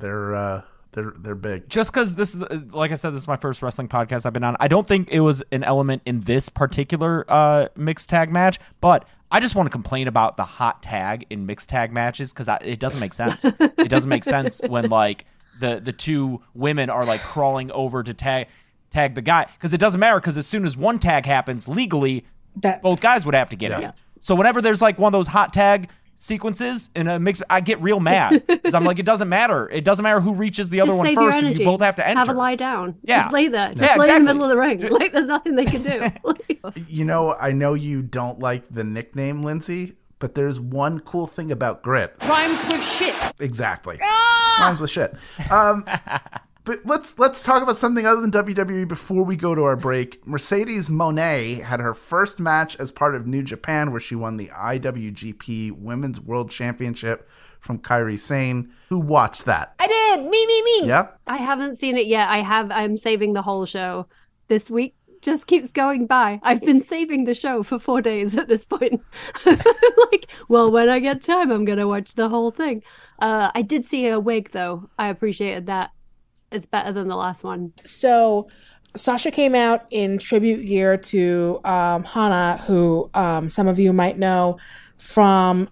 D: big.
F: Just because this is, like I said, this is my first wrestling podcast I've been on. I don't think it was an element in this particular mixed tag match, but I just want to complain about the hot tag in mixed tag matches because it doesn't make sense. It doesn't make sense when like the two women are like crawling over to tag the guy, because it doesn't matter, because as soon as one tag happens legally, both guys would have to get it. So whenever there's like one of those hot tag sequences in a mix, I get real mad because I'm like, it doesn't matter. It doesn't matter who reaches the other one first. You both have to enter.
I: Have a lie down.
F: Yeah.
I: Just lay there. Just lay in the middle of the ring. Like there's nothing they can do.
D: You know, I know you don't like the nickname, Lindsay, but there's one cool thing about Grit.
J: Rhymes with shit.
D: Exactly. Rhymes with shit. But let's talk about something other than WWE before we go to our break. Mercedes Moné had her first match as part of New Japan, where she won the IWGP Women's World Championship from Kairi Sane. Who watched that?
E: I did. Me.
D: Yeah.
I: I haven't seen it yet. I'm saving the whole show. This week just keeps going by. I've been saving the show for 4 days at this point. Like, well, when I get time, I'm gonna watch the whole thing. I did see a wig though. I appreciated that. It's better than the last one.
E: So Sasha came out in tribute gear to Hana, who some of you might know from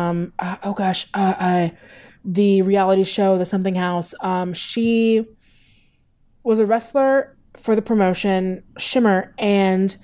E: the reality show The Something House. She was a wrestler for the promotion Shimmer, and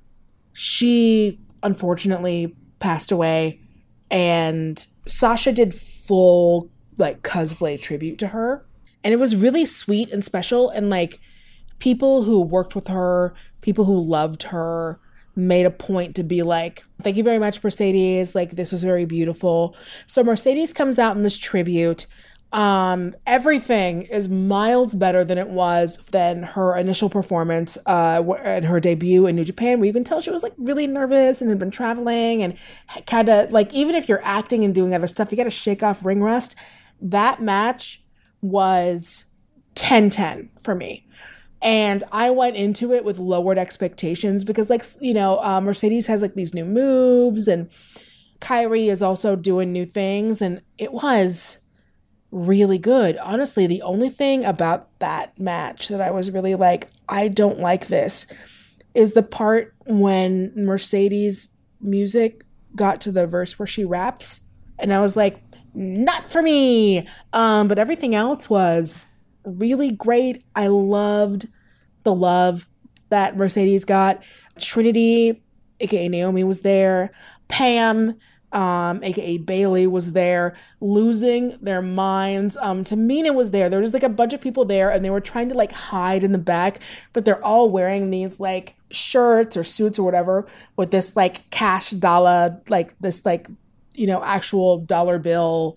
E: she unfortunately passed away, and Sasha did full like cosplay tribute to her. And it was really sweet and special. And like people who worked with her, people who loved her made a point to be like, thank you very much, Mercedes. Like this was very beautiful. So Mercedes comes out in this tribute. Everything is miles better than her initial performance and her debut in New Japan, where you can tell she was like really nervous and had been traveling and kind of like, even if you're acting and doing other stuff, you got to shake off ring rust. That match was 10-10 for me. And I went into it with lowered expectations because like, you know, Mercedes has like these new moves and Kairi is also doing new things. And it was really good. Honestly, the only thing about that match that I was really like, I don't like this, is the part when Mercedes' music got to the verse where she raps. And I was like, not for me. But everything else was really great. I loved the love that Mercedes got. Trinity, aka Naomi, was there. Pam, aka Bailey, was there, losing their minds. Tamina was there. There was like a bunch of people there, and they were trying to like hide in the back, but they're all wearing these like shirts or suits or whatever with this like cash dollar, like this like, you know, actual dollar bill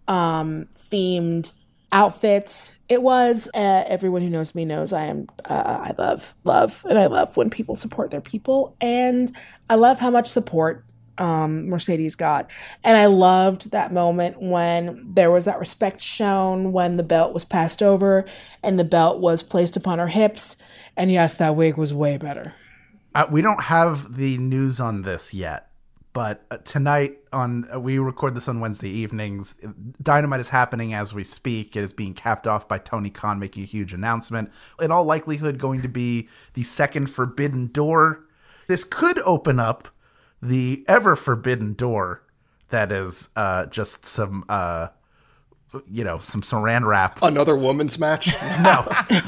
E: themed outfits. It was everyone who knows me knows I love and I love when people support their people, and I love how much support Mercedes got. And I loved that moment when there was that respect shown when the belt was passed over and the belt was placed upon her hips. And yes, that wig was way better.
D: We don't have the news on this yet. But tonight, we record this on Wednesday evenings. Dynamite is happening as we speak. It is being capped off by Tony Khan making a huge announcement. In all likelihood, going to be the second Forbidden Door. This could open up the ever forbidden door that is just some, some saran wrap.
A: Another women's match?
D: No.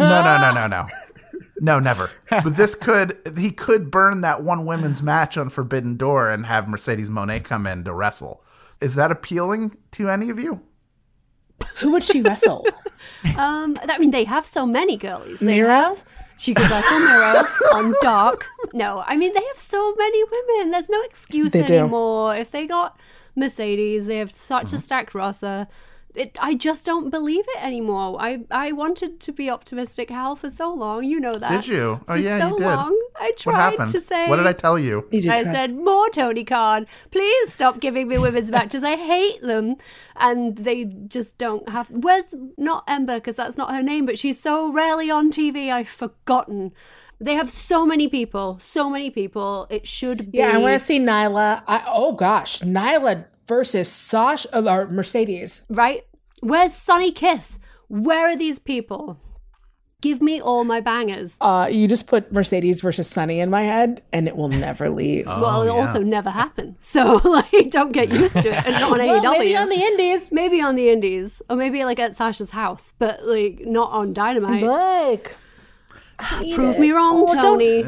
D: No, never. But he could burn that one women's match on Forbidden Door and have Mercedes Moné come in to wrestle. Is that appealing to any of you?
E: Who would she wrestle?
I: I mean, they have so many girlies.
E: Miro?
I: She could wrestle Miro on Dark. No, I mean, they have so many women. There's no excuse anymore. If they got Mercedes, they have such a stacked roster. I just don't believe it anymore. I wanted to be optimistic, Hal, for so long. You know that.
D: Did you? Oh, yeah,
I: so
D: you did.
I: Long. I tried to say.
D: What did I tell you?
I: I said, more Tony Khan. Please stop giving me women's matches. I hate them. And they just don't have. Where's not Ember, because that's not her name, but she's so rarely on TV, I've forgotten. They have so many people. It should be.
E: Yeah, I want to see Nyla. Nyla versus Sasha or Mercedes.
I: Right? Where's Sonny Kiss? Where are these people? Give me all my bangers.
E: You just put Mercedes versus Sonny in my head, and it will never leave.
I: It'll also never happen. So, don't get used to it. And not on AEW.
E: Maybe on the Indies.
I: Maybe on the Indies. Or maybe, at Sasha's house. But, not on Dynamite.
E: Like...
I: Prove me wrong, Tony.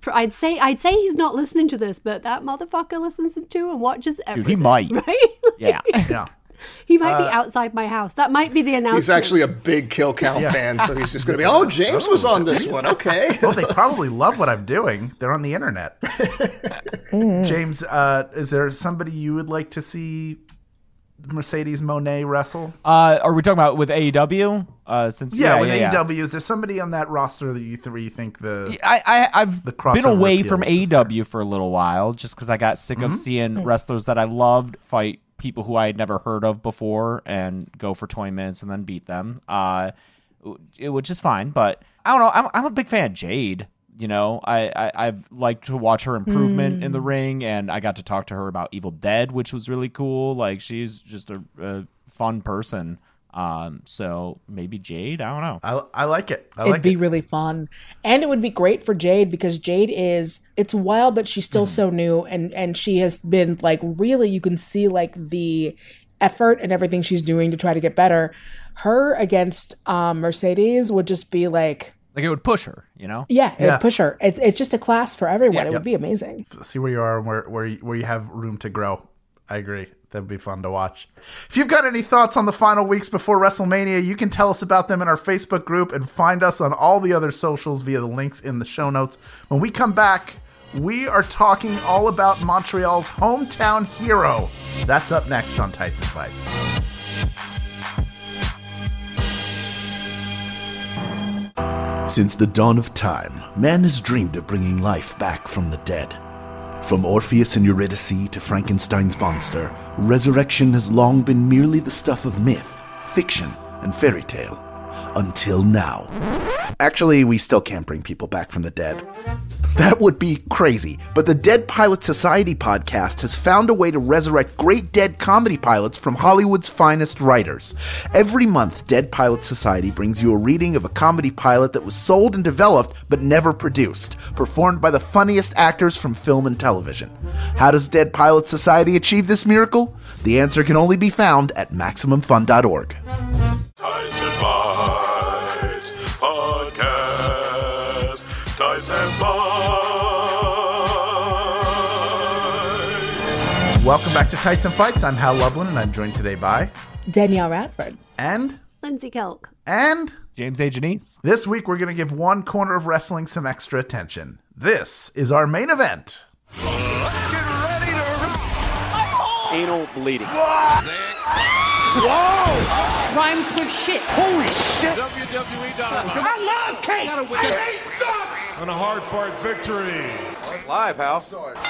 I: I'd say he's not listening to this, but that motherfucker listens to and watches everything.
F: Dude, he might.
I: Right?
F: Yeah.
D: Yeah.
I: He might be outside my house. That might be the announcement.
A: He's actually a big Kill Count fan, so he's just going to be, oh, James was on this one. Okay.
D: Well, they probably love what I'm doing. They're on the internet. James, is there somebody you would like to see Mercedes Moné wrestle?
F: Are we talking about with AEW?
D: With AEW, is there somebody on that roster that you think
F: I've
D: the
F: been away from
D: appeal is
F: AEW for a little while just because I got sick of seeing wrestlers that I loved fight people who I had never heard of before and go for 20 minutes and then beat them, which is fine. But I don't know. I'm a big fan of Jade. You know, I've liked to watch her improvement in the ring, and I got to talk to her about Evil Dead, which was really cool. Like, she's just a fun person. So maybe Jade, I don't know.
D: I like it.
E: It'd be really fun. And it would be great for Jade because Jade it's wild that she's still so new and she has been like really, you can see like the effort and everything she's doing to try to get better. Her against Mercedes would just be like
F: it would push her, you know?
E: Yeah, it would push her. It's just a class for everyone. It would be amazing.
D: See where you are and where you have room to grow. I agree. That'd be fun to watch. If you've got any thoughts on the final weeks before WrestleMania, you can tell us about them in our Facebook group and find us on all the other socials via the links in the show notes. When we come back, we are talking all about Montreal's hometown hero. That's up next on Tights and Fights.
J: Since the dawn of time, man has dreamed of bringing life back from the dead. From Orpheus and Eurydice to Frankenstein's monster, resurrection has long been merely the stuff of myth, fiction, and fairy tale. Until now.
D: Actually, we still can't bring people back from the dead. That would be crazy, but the Dead Pilot Society podcast has found a way to resurrect great dead comedy pilots from Hollywood's finest writers. Every month, Dead Pilot Society brings you a reading of a comedy pilot that was sold and developed but never produced, performed by the funniest actors from film and television. How does Dead Pilot Society achieve this miracle? The answer can only be found at MaximumFun.org.
B: Tights and Fights Podcast. Tights and Fights.
D: Welcome back to Tights and Fights. I'm Hal Lublin, and I'm joined today by
E: Danielle Radford
D: and
I: Lindsay Kelk
D: and
F: James A. Janice.
D: This week, we're going to give one corner of wrestling some extra attention. This is our main event.
B: Let's get ready to
K: anal bleeding.
B: Whoa!
L: Rhymes with shit.
B: Holy shit! WWE.com.
L: I love cake.
B: I hate nuts!
M: On a hard fought victory.
K: Live, Hal.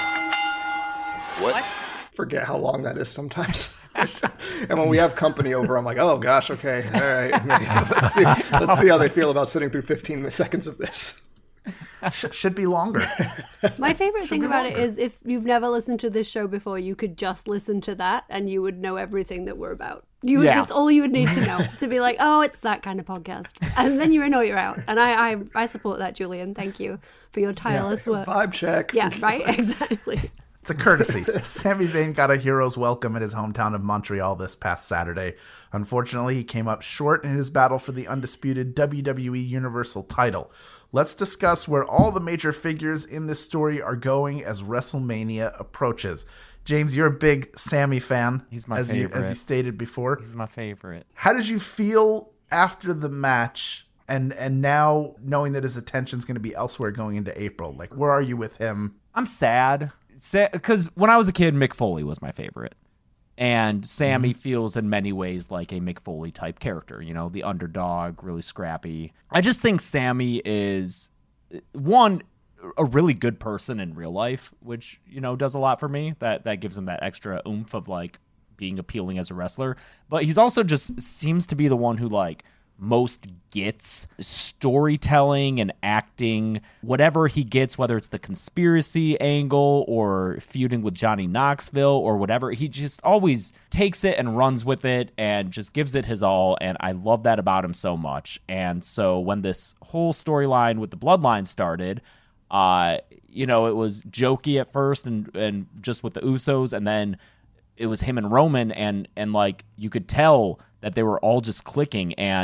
A: What? Forget how long that is sometimes. And when we have company over, I'm like, oh gosh, okay, all right. Let's see how they feel about sitting through 15 seconds of this.
D: Should be longer.
I: My favorite thing about it is if you've never listened to this show before, you could just listen to that and you would know everything that we're about. That's all you would need to know, to be like, oh, it's that kind of podcast. And then you know you're out. And I support that, Julian. Thank you for your tireless work.
A: Vibe check.
I: Yeah, right? Exactly.
D: It's a courtesy. Sami Zayn got a hero's welcome in his hometown of Montreal this past Saturday. Unfortunately, he came up short in his battle for the undisputed WWE Universal title. Let's discuss where all the major figures in this story are going as WrestleMania approaches. James, you're a big Sami fan.
F: He's my favorite.
D: As you stated before.
F: He's my favorite.
D: How did you feel after the match and now knowing that his attention's going to be elsewhere going into April? Like, where are you with him?
F: I'm sad. Because when I was a kid, Mick Foley was my favorite. And Sami feels in many ways like a Mick Foley type character, you know, the underdog, really scrappy. I just think Sami is, one, a really good person in real life, which, you know, does a lot for me. That gives him that extra oomph of like being appealing as a wrestler. But he's also just seems to be the one who like most gets storytelling and acting, whatever he gets, whether it's the conspiracy angle or feuding with Johnny Knoxville or whatever, he just always takes it and runs with it and just gives it his all, and I love that about him so much. And so when this whole storyline with the Bloodline started, you know, it was jokey at first and just with the Usos, and then it was him and Roman, and like you could tell that they were all just clicking. And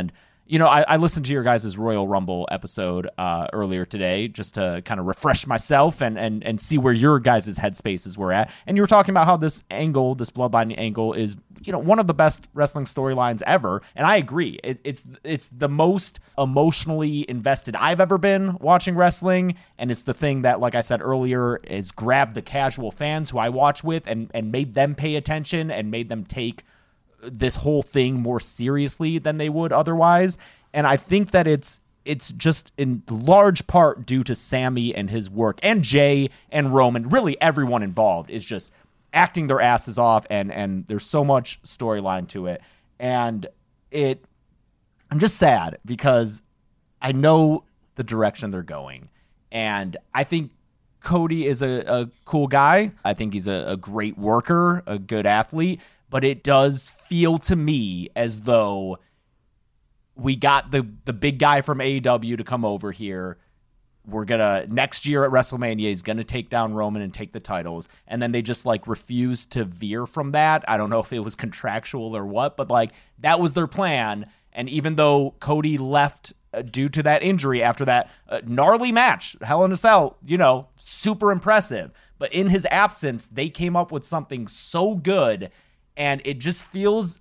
F: I listened to your guys' Royal Rumble episode earlier today just to kind of refresh myself and see where your guys' headspaces were at. And you were talking about how this bloodline angle is, one of the best wrestling storylines ever. And I agree. It's the most emotionally invested I've ever been watching wrestling. And it's the thing that, like I said earlier, has grabbed the casual fans who I watch with and made them pay attention and made them take this whole thing more seriously than they would otherwise. And I think that it's just in large part due to Sami and his work, and Jay and Roman, really everyone involved is just acting their asses off, and there's so much storyline to it. And I'm just sad because I know the direction they're going. And I think Cody is a cool guy. I think he's a great worker, a good athlete. But it does feel to me as though we got the big guy from AEW to come over here. We're next year at WrestleMania, he's going to take down Roman and take the titles. And then they just refuse to veer from that. I don't know if it was contractual or what, but that was their plan. And even though Cody left due to that injury after that gnarly match, Hell in a Cell, super impressive. But in his absence, they came up with something so good. And it just feels,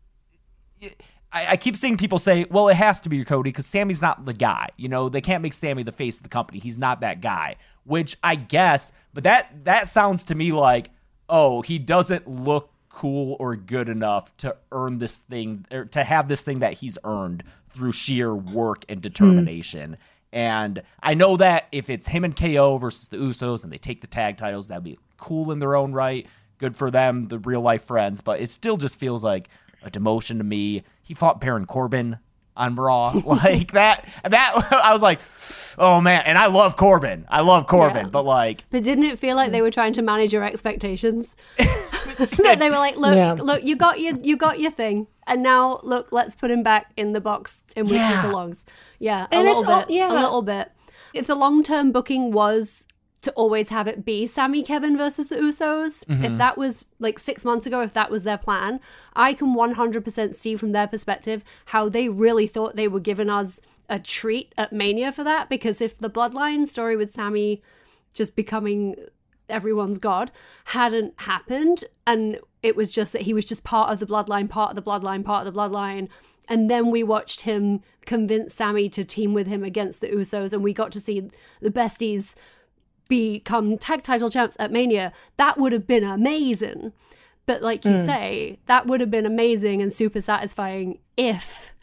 F: I keep seeing people say, well, it has to be Cody because Sami's not the guy. They can't make Sami the face of the company. He's not that guy, which I guess, but that sounds to me like, oh, he doesn't look cool or good enough to earn this thing, or to have this thing that he's earned through sheer work and determination. And I know that if it's him and KO versus the Usos and they take the tag titles, that'd be cool in their own right. Good for them, the real life friends, but it still just feels like a demotion to me. He fought Baron Corbin on Raw like that. I was like, oh man, and I love Corbin, yeah. But
I: didn't it feel like they were trying to manage your expectations? That they were like, look, you got your thing, and now look, let's put him back in the box in which he belongs. Yeah, a little bit. If the long-term booking was to always have it be Sami Kevin versus the Usos, if that was 6 months ago, if that was their plan, I can 100% see from their perspective how they really thought they were giving us a treat at Mania for that, because if the Bloodline story with Sami just becoming everyone's god hadn't happened, and it was just that he was just part of the Bloodline, and then we watched him convince Sami to team with him against the Usos, and we got to see the besties become tag title champs at Mania, that would have been amazing. But like you say, that would have been amazing and super satisfying if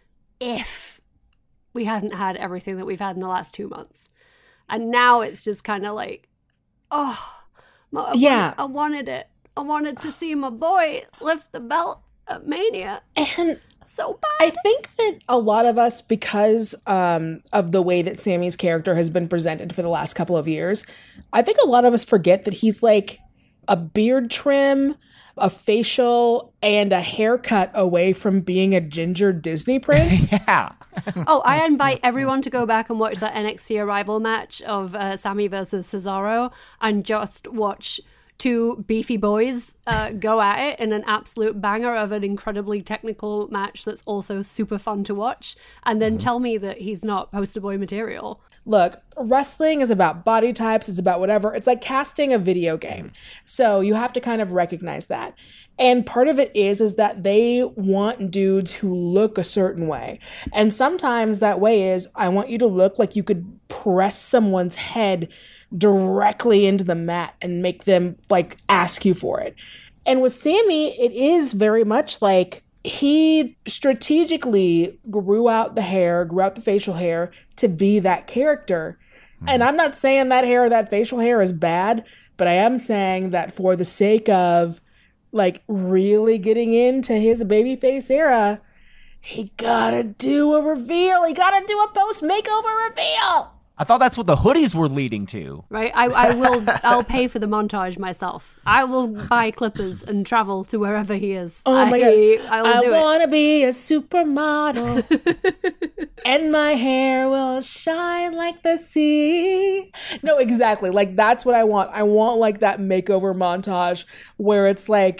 I: we hadn't had everything that we've had in the last 2 months. And now it's just kind of like, I wanted it. I wanted to see my boy lift the belt at Mania.
E: And
I: so bad.
E: I think that a lot of us, because of the way that Sami's character has been presented for the last couple of years, I think a lot of us forget that he's like a beard trim, a facial, and a haircut away from being a ginger Disney prince.
F: Yeah.
I: I invite everyone to go back and watch that NXT Arrival match of Sami versus Cesaro and just watch two beefy boys go at it in an absolute banger of an incredibly technical match that's also super fun to watch, and then tell me that he's not poster boy material.
E: Look, wrestling is about body types, it's about whatever. It's like casting a video game. So you have to kind of recognize that. And part of it is that they want dudes who look a certain way. And sometimes that way is, I want you to look like you could press someone's head directly into the mat and make them ask you for it. And with Sami, it is very much like he strategically grew out the facial hair to be that character. And I'm not saying that hair or that facial hair is bad, but I am saying that for the sake of really getting into his babyface era, he gotta do a reveal. He gotta do a post makeover reveal.
F: I thought that's what the hoodies were leading to.
I: Right, I'll pay for the montage myself. I will buy clippers and travel to wherever he is.
E: Oh my God.
I: I
E: want to be a supermodel and my hair will shine like the sea. No, exactly. That's what I want. I want that makeover montage where it's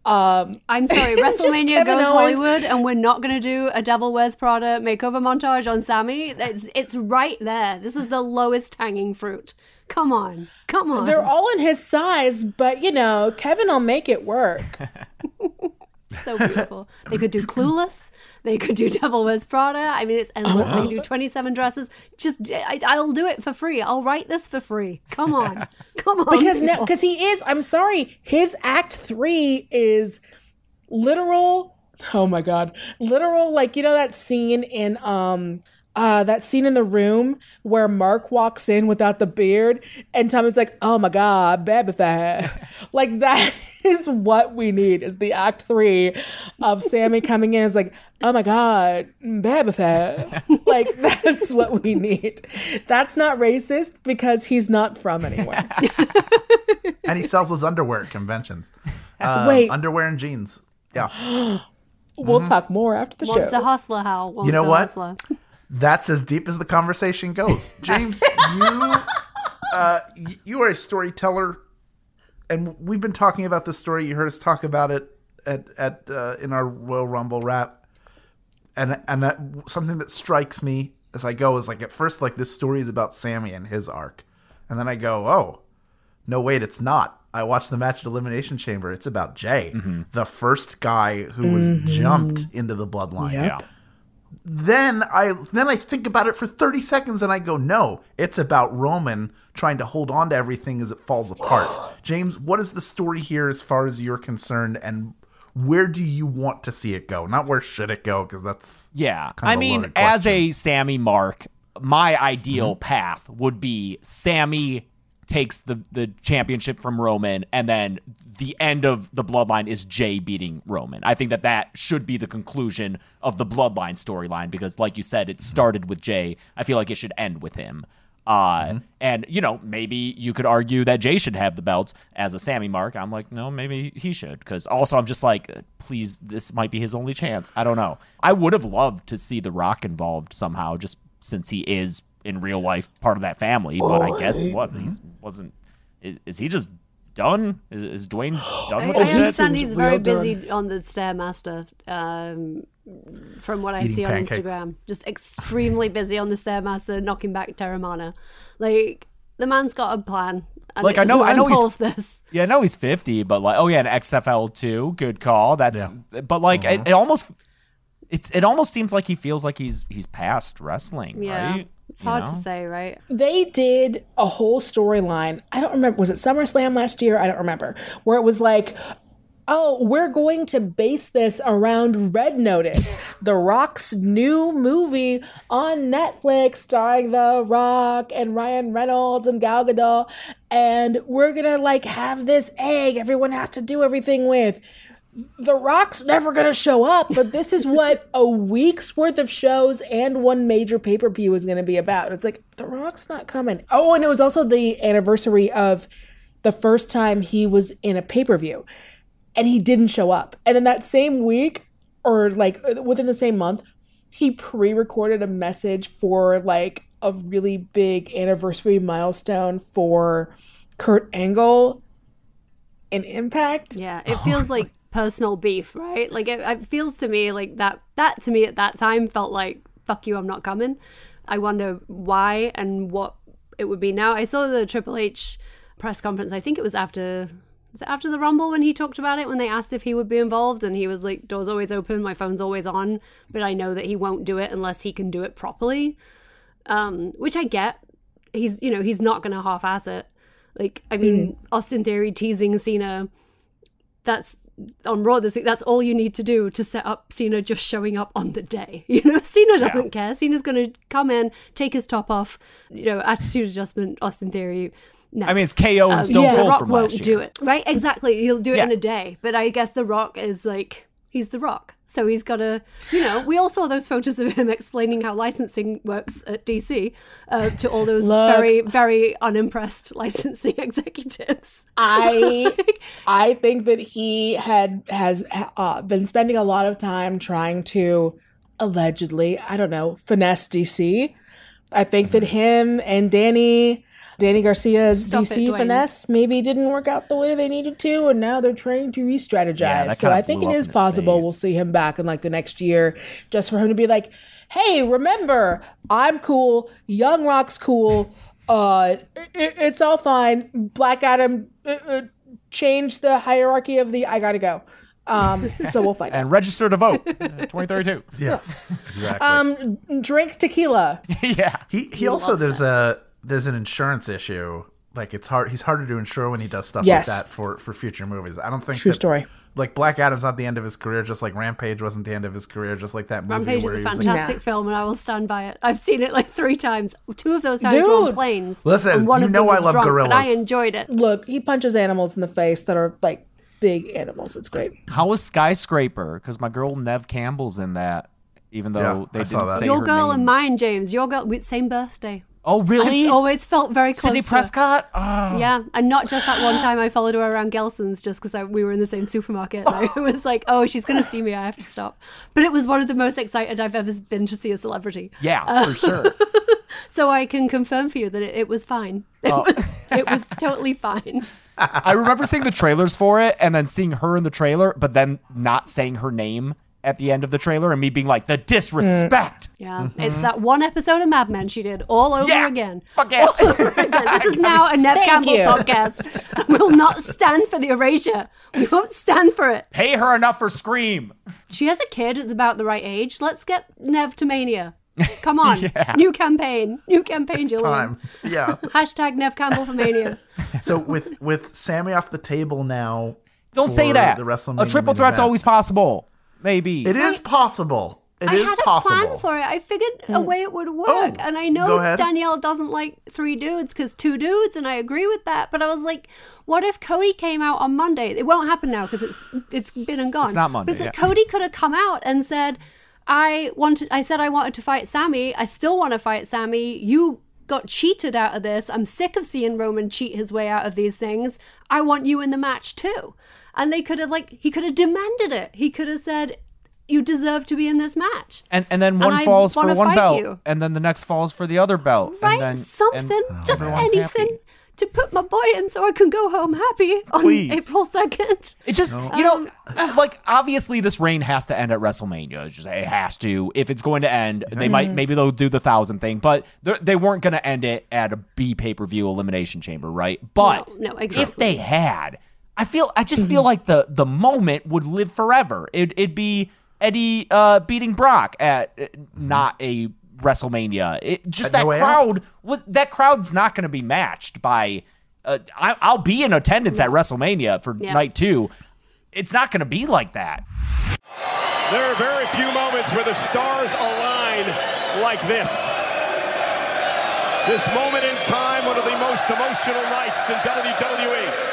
I: I'm sorry, WrestleMania goes Hollywood, and we're not going to do a Devil Wears Prada makeover montage on Sammy. It's right there. This is the lowest hanging fruit. Come on.
E: They're all in his size, but Kevin will make it work.
I: So beautiful. They could do Clueless. They could do Devil Wears Prada. I mean, it's endless. They could do 27 dresses. I'll do it for free. I'll write this for free. Come on.
E: Because he is, I'm sorry, his act 3 is literal. Oh my God. Literal, like, that scene in, The Room where Mark walks in without the beard and Tommy's like, oh my God, baby fat. Like, that is what we need, is the act 3 of Sammy coming in. Is like, oh my God, baby fat. Like, that's what we need. That's not racist because he's not from anywhere.
D: And he sells his underwear at conventions.
E: Wait.
D: Underwear and jeans. Yeah.
E: We'll talk more after the show.
I: Wants a hustler, Hal.
D: You know what? That's as deep as the conversation goes. James, you are a storyteller, and we've been talking about this story. You heard us talk about it in our Royal Rumble wrap, and something that strikes me as I go is, like, at first, like, this story is about Sammy and his arc, and then I go, oh, no, wait, it's not. I watched the match at Elimination Chamber. It's about Jay, the first guy who was jumped into the bloodline.
E: Yep. Yeah.
D: Then I think about it for 30 seconds and I go, no, it's about Roman trying to hold on to everything as it falls apart. James, what is the story here as far as you're concerned, and where do you want to see it go? Not where should it go, because that's
F: I mean, as a Sammy Mark, my ideal path would be Sammy takes the championship from Roman, and then the end of the Bloodline is Jay beating Roman. I think that should be the conclusion of the Bloodline storyline, because, like you said, it started with Jay. I feel like it should end with him. And, maybe you could argue that Jay should have the belts. As a Sammy Mark, I'm like, no, maybe he should. Because also I'm just like, please, this might be his only chance. I don't know. I would have loved to see The Rock involved somehow, just since he is in real life part of that family. But I guess is he just done? Is Dwayne done with
I: I
F: this
I: understand
F: shit?
I: he's very busy on the Stairmaster, from what I see on Instagram. Just extremely busy on the Stairmaster, knocking back Terramana. Like, the man's got a plan. And
F: like, I know he's
I: this.
F: Yeah, I know he's 50, but like, oh yeah, an XFL too. Good call. But like, it almost seems like he feels like he's past wrestling, right?
I: It's hard to say, right?
E: They did a whole storyline. I don't remember. Was it SummerSlam last year? I don't remember. Where it was like, oh, we're going to base this around Red Notice, The Rock's new movie on Netflix starring The Rock and Ryan Reynolds and Gal Gadot. And we're going to, like, have this egg everyone has to do everything with. The Rock's never going to show up, but this is what a week's worth of shows and one major pay-per-view is going to be about. It's like, The Rock's not coming. Oh, and it was also the anniversary of the first time he was in a pay-per-view, and he didn't show up. And then that same week, or like within the same month, he pre-recorded a message for like a really big anniversary milestone for Kurt Angle in Impact.
I: Yeah, it feels like personal beef, right? Like, it feels to me like that to me at that time felt like, fuck you, I'm not coming. I wonder why and what it would be now. I saw the Triple H press conference. I think it was after the Rumble when he talked about it, when they asked if he would be involved, and he was like, door's always open, my phone's always on, but I know that he won't do it unless he can do it properly. Which I get. He's not going to half-ass it. Like, I mean, Austin Theory teasing Cena, that's on Raw this week, that's all you need to do to set up Cena just showing up on the day. Cena doesn't care. Cena's going to come in, take his top off, attitude adjustment, Austin Theory. Next.
F: I mean, it's KO and Stone Cold
I: Rock
F: from
I: won't
F: last year.
I: do it, right? Exactly. He'll do it in a day. But I guess The Rock is like, he's The Rock. So he's got to, we all saw those photos of him explaining how licensing works at DC to all those very, very unimpressed licensing executives.
E: I think that he has been spending a lot of time trying to allegedly, I don't know, finesse DC. I think that him and Danny Garcia's
I: Stop
E: DC
I: it, Dwayne.
E: finesse maybe didn't work out the way they needed to, and now they're trying to re-strategize.
F: Yeah,
E: so I think it is possible we'll see him back in like the next year, just for him to be like, hey, remember, I'm cool, Young Rock's cool, it's all fine. Black Adam changed the hierarchy of the I gotta go. So we'll fight.
F: And register to vote 2032.
D: Yeah, exactly.
E: Drink tequila.
F: Yeah.
D: He also there's an insurance issue. Like it's hard. He's harder to insure when he does stuff
E: Yes.
D: like that for future movies. I don't think
E: True story.
D: Like Black Adam's not the end of his career, just like Rampage wasn't the end of his career, just like that movie.
I: Rampage
D: where
I: is a
D: he was
I: fantastic film, and I will stand by it. I've seen it like 3 times. 2 of those times were on planes.
D: Listen,
I: and one
D: you
I: of
D: know
I: them
D: I
I: was
D: love
I: drunk,
D: gorillas.
I: But I enjoyed it.
E: Look, he punches animals in the face that are like big animals. It's great.
F: How was Skyscraper? Because my girl Nev Campbell's in that, even though they didn't say
I: Your
F: her
I: girl
F: name.
I: and mine, James. Your girl, same birthday.
F: Oh, really?
I: I've always felt very close
F: Sydney
I: to her.
F: Prescott? Oh.
I: Yeah, and not just that one time I followed her around Gelson's just because we were in the same supermarket. And I was like, oh, she's going to see me. I have to stop. But it was one of the most excited I've ever been to see a celebrity.
F: Yeah, for sure.
I: So I can confirm for you that it was fine. It was totally fine.
F: I remember seeing the trailers for it and then seeing her in the trailer, but then not saying her name at the end of the trailer and me being like, the disrespect.
I: Yeah, it's that one episode of Mad Men she did all over again.
F: Fuck it.
I: All over again. This is now a Nev Campbell podcast. We will not stand for the erasure. We won't stand for it.
F: Pay her enough for Scream.
I: She has a kid. It's about the right age. Let's get Nev to Mania. Come on. New campaign. New campaign, Julian.
D: Time. Yeah.
I: Hashtag Nev Campbell for Mania.
D: So with Sammy off the table now.
F: Don't say that.
D: The WrestleMania
F: A triple
D: main
F: threat's
D: event.
F: always possible. Maybe.
D: It is possible. It
I: I
D: is
I: had
D: possible.
I: a plan for it. I figured a way it would work.
D: Oh,
I: and I
D: go
I: know
D: ahead.
I: Danielle doesn't like 3 dudes because 2 dudes, and I agree with that. But I was like, what if Cody came out on Monday? It won't happen now because it's been and gone.
F: It's not Monday,
I: But
F: yeah.
I: Cody could have come out and said, I said I wanted to fight Sammy. I still want to fight Sammy. You got cheated out of this. I'm sick of seeing Roman cheat his way out of these things. I want you in the match too. And they could have he could have demanded it. He could have said, you deserve to be in this match.
F: And then one
I: I
F: falls for
I: wanna
F: one
I: fight
F: belt,
I: you.
F: and then the next falls for the other belt.
I: Right?
F: And then,
I: Something, just
F: everyone's
I: anything
F: happy.
I: to put my boy in so I can go home happy on
F: Please.
I: April 2nd.
F: It just, like, obviously this reign has to end at WrestleMania. It's just, it has to. If it's going to end, they might, maybe they'll do the 1,000 thing, but they weren't going to end it at a B pay-per-view Elimination Chamber, right? But
I: No, exactly.
F: if they had, I just feel like the moment would live forever. It'd be Eddie beating Brock at not a WrestleMania. That crowd's not going to be matched by. I'll be in attendance at WrestleMania for night 2. It's not going to be like that.
K: There are very few moments where the stars align like this. This moment in time, one of the most emotional nights in WWE.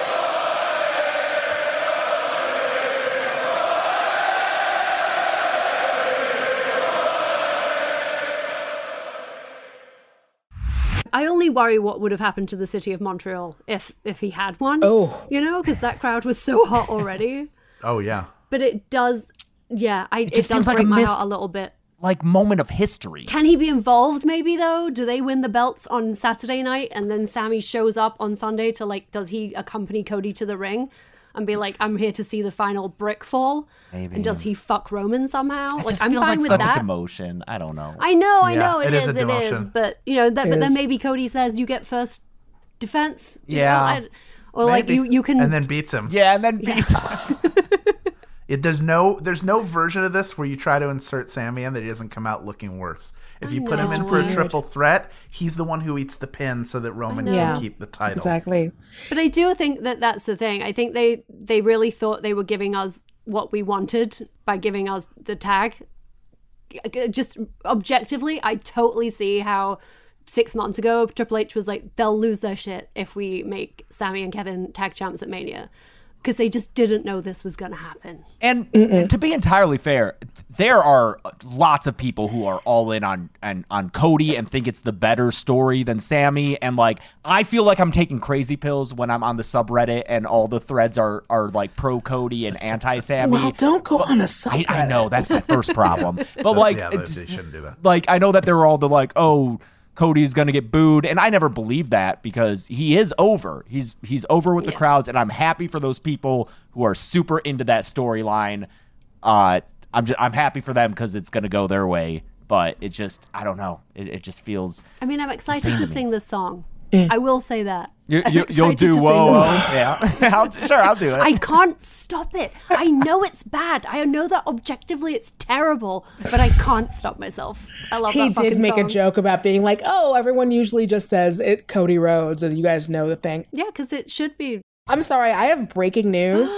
I: I only worry what would have happened to the city of Montreal if he had one.
E: Oh.
I: You know, because that crowd was so hot already.
D: Oh, yeah.
I: But it does, it
F: just
I: does
F: seems like
I: break
F: a
I: my
F: missed-
I: heart a little bit.
F: Like, moment of history.
I: Can he be involved maybe, though? Do they win the belts on Saturday night and then Sammy shows up on Sunday to, does he accompany Cody to the ring and be like, I'm here to see the final brick fall?
F: Maybe.
I: And does he fuck Roman somehow?
F: It just
I: I'm
F: feels
I: fine
F: like
I: with
F: such
I: that.
F: a demotion. I don't know.
I: I know,
D: Yeah,
I: it is.
D: a demotion.
I: But, but then
E: is.
I: maybe Cody says you get first defense. you
F: Yeah.
I: know? Or
D: Maybe.
I: you can...
D: And then beats him.
F: Yeah, and then beats
D: There's no version of this where you try to insert Sammy in that he doesn't come out looking worse. If you put him in for a triple threat, he's the one who eats the pin so that Roman can keep the title.
E: Exactly.
I: But I do think that that's the thing. I think they really thought they were giving us what we wanted by giving us the tag. Just objectively, I totally see how 6 months ago Triple H was like, they'll lose their shit if we make Sammy and Kevin tag champs at Mania. because they just didn't know this was going to happen.
F: And to be entirely fair, there are lots of people who are all in on Cody and think it's the better story than Sammy. And like, I feel like I'm taking crazy pills when I'm on the subreddit and all the threads are like pro Cody and anti Sammy.
E: Well, don't go on a subreddit.
F: I know that's my first problem. But like,
D: they shouldn't do that.
F: Like, I know that they're all like, oh, Cody's going to get booed. And I never believed that because he is over. He's over with the crowds. And I'm happy for those people who are super into that storyline. I'm happy for them because it's going to go their way. But it just, I don't know. It just feels.
I: I mean, I'm excited to sing this song. I will say that.
F: You'll do whoa. Yeah. I'll do it.
I: I can't stop it. I know it's bad. I know that objectively it's terrible, but I can't stop myself. I love that fucking song.
E: He did make a joke about being like, oh, everyone usually just says it Cody Rhodes, and you guys know the thing.
I: Yeah, because it should be.
E: I'm sorry, I have breaking news.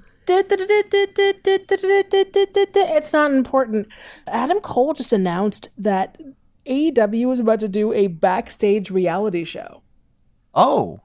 E: It's not important. Adam Cole just announced that AEW is about to do a backstage reality show.
F: Oh.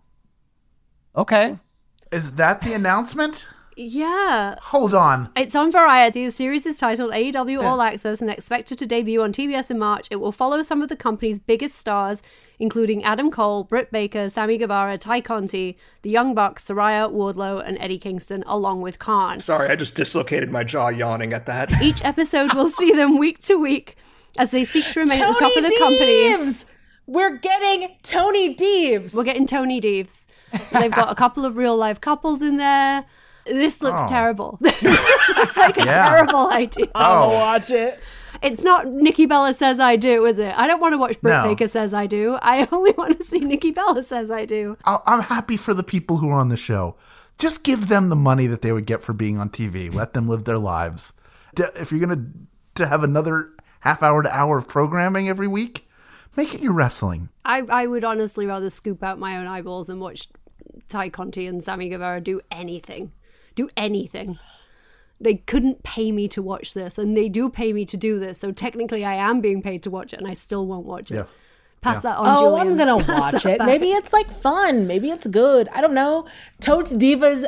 F: Okay.
D: Is that the announcement?
I: Yeah.
D: Hold on.
I: It's on Variety. The series is titled AEW All Access and expected to debut on TBS in March. It will follow some of the company's biggest stars, including Adam Cole, Britt Baker, Sammy Guevara, Ty Conti, the Young Bucks, Saraya, Wardlow, and Eddie Kingston, along with Khan.
A: Sorry, I just dislocated my jaw yawning at that.
I: Each episode will see them week to week as they seek to remain at the top of the company.
E: We're getting Tony Deves.
I: We're getting Tony Deves. They've got a couple of real life couples in there. This looks terrible. This looks like a terrible idea.
E: I'll watch it.
I: It's not Nikki Bella Says I Do, is it? I don't want to watch Britt Baker Says I Do. I only want to see Nikki Bella Says I Do.
D: I'm happy for the people who are on the show. Just give them the money that they would get for being on TV. Let them live their lives. If you're going to have another half hour to hour of programming every week, make it your wrestling.
I: I would honestly rather scoop out my own eyeballs and watch Ty Conti and Sammy Guevara do anything. Do anything. They couldn't pay me to watch this, and they do pay me to do this, so technically I am being paid to watch it, and I still won't watch it.
D: Yes.
I: Pass that on,
E: Julian.
I: I'm
E: going to watch it. Maybe it's like fun. Maybe it's good. I don't know. Toad's Divas,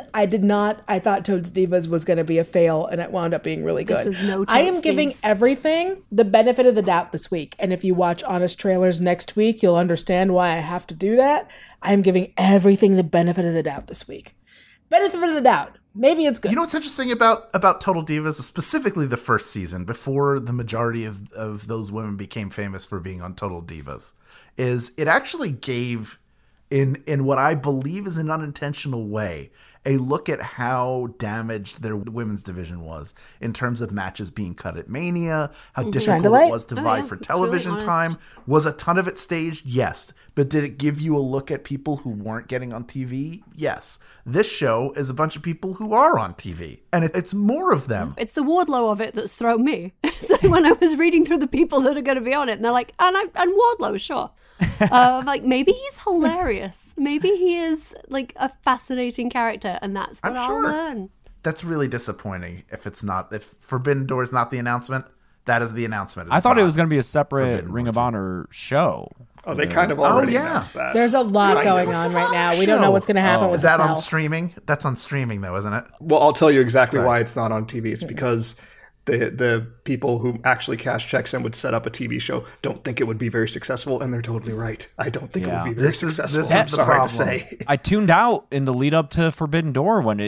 E: I thought Toad's Divas was going to be a fail, and it wound up being really good.
I: This is no
E: I am giving everything the benefit of the doubt this week. And if you watch Honest Trailers next week, you'll understand why I have to do that. I am giving everything the benefit of the doubt this week. Benefit of the doubt. Maybe it's good.
D: You know what's interesting about Total Divas, specifically the first season, before the majority of those women became famous for being on Total Divas, is it actually gave, in what I believe is an unintentional way, a look at how damaged their women's division was in terms of matches being cut at Mania, how difficult it was to vie for television time. Was a ton of it staged? Yes. But did it give you a look at people who weren't getting on TV? Yes. This show is a bunch of people who are on TV, and it's more of them.
I: It's the Wardlow of it that's thrown me. So when I was reading through the people that are going to be on it, and they're like, and Wardlow, sure. Like, maybe he's hilarious. Maybe he is like a fascinating character, and that's what I'll learn.
D: That's really disappointing if Forbidden Door is not the announcement. That is the announcement.
F: I thought it was going to be a separate Ring of Honor show.
A: Oh, they kind of already announced that.
E: There's a lot going on right now. We don't know what's going to happen with
D: Is that on streaming? That's on streaming, though, isn't it?
A: Well, I'll tell you exactly why it's not on TV. It's because the people who actually cash checks and would set up a TV show don't think it would be very successful, and they're totally right. I don't think it would be very successful.
D: This is the problem.
A: To say.
F: I tuned out in the lead up to Forbidden Door when